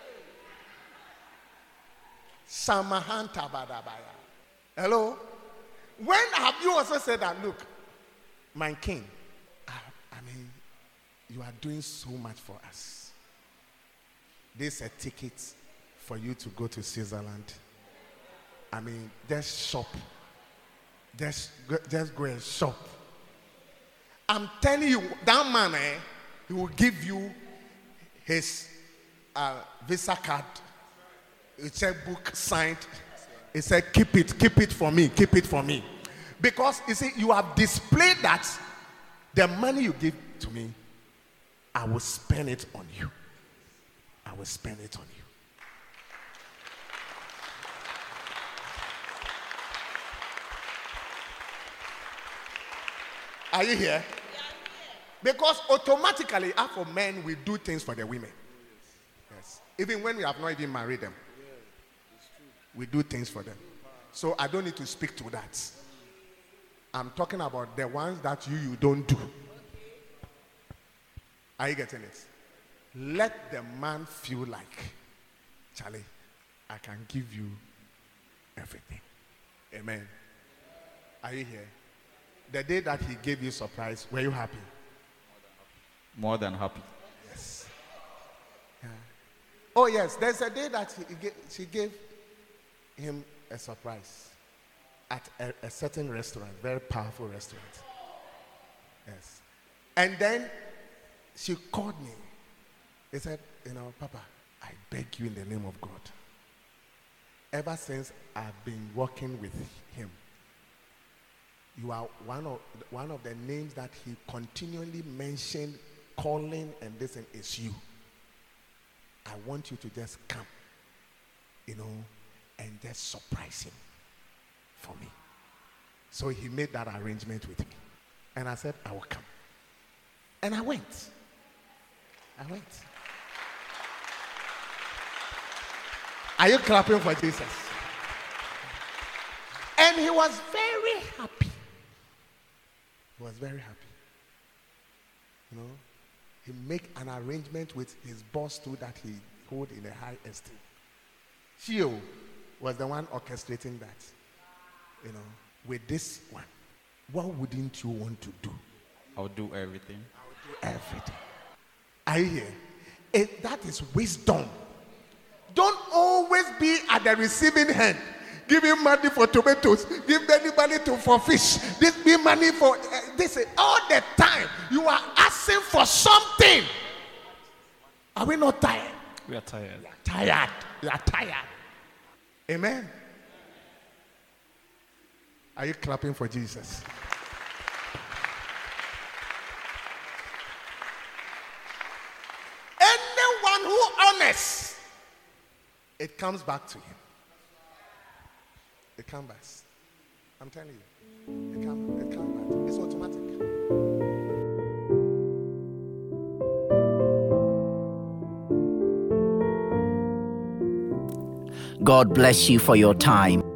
Samahanta badabaya. Hello? When have you also said that, look, my king, I mean, you are doing so much for us. This is a ticket for you to go to Switzerland. I mean, just shop. Just go and shop. I'm telling you, that man, he will give you his Visa card, a checkbook signed. He said, keep it for me. Because, you see, you have displayed that the money you give to me, I will spend it on you. I will spend it on you. Are you here? Because automatically, for men, we do things for the women. Yes. Even when we have not even married them, we do things for them. So I don't need to speak to that. I'm talking about the ones that you don't do. Are you getting it? Let the man feel like, Charlie, I can give you everything. Amen. Are you here? The day that he gave you surprise, were you happy? More than happy. Yes. Yeah. Oh yes, there's a day that she gave him a surprise at a certain restaurant, very powerful restaurant. Yes. And then she called me. He said, Papa, I beg you in the name of God. Ever since I've been working with him, you are one of the names that he continually mentioned, calling and this is you. I want you to just come, and just surprise him for me. So he made that arrangement with me. And I said, I will come. And I went. Are you clapping for Jesus? And he was very happy. He was very happy. He make an arrangement with his boss too that he hold in a high esteem. Chio was the one orchestrating that. With this one, what wouldn't you want to do? I'll do everything. Everything. Are you here? That is wisdom. Don't always be at the receiving hand. Give him money for tomatoes. Give anybody for fish. This be money for this. All the time you are asking for something. Are we not tired? We are tired. We are tired. We are tired. Amen. Are you clapping for Jesus? Anyone who honors, it comes back to him. It comes back. I'm telling you. It comes back. It's automatic. God bless you for your time.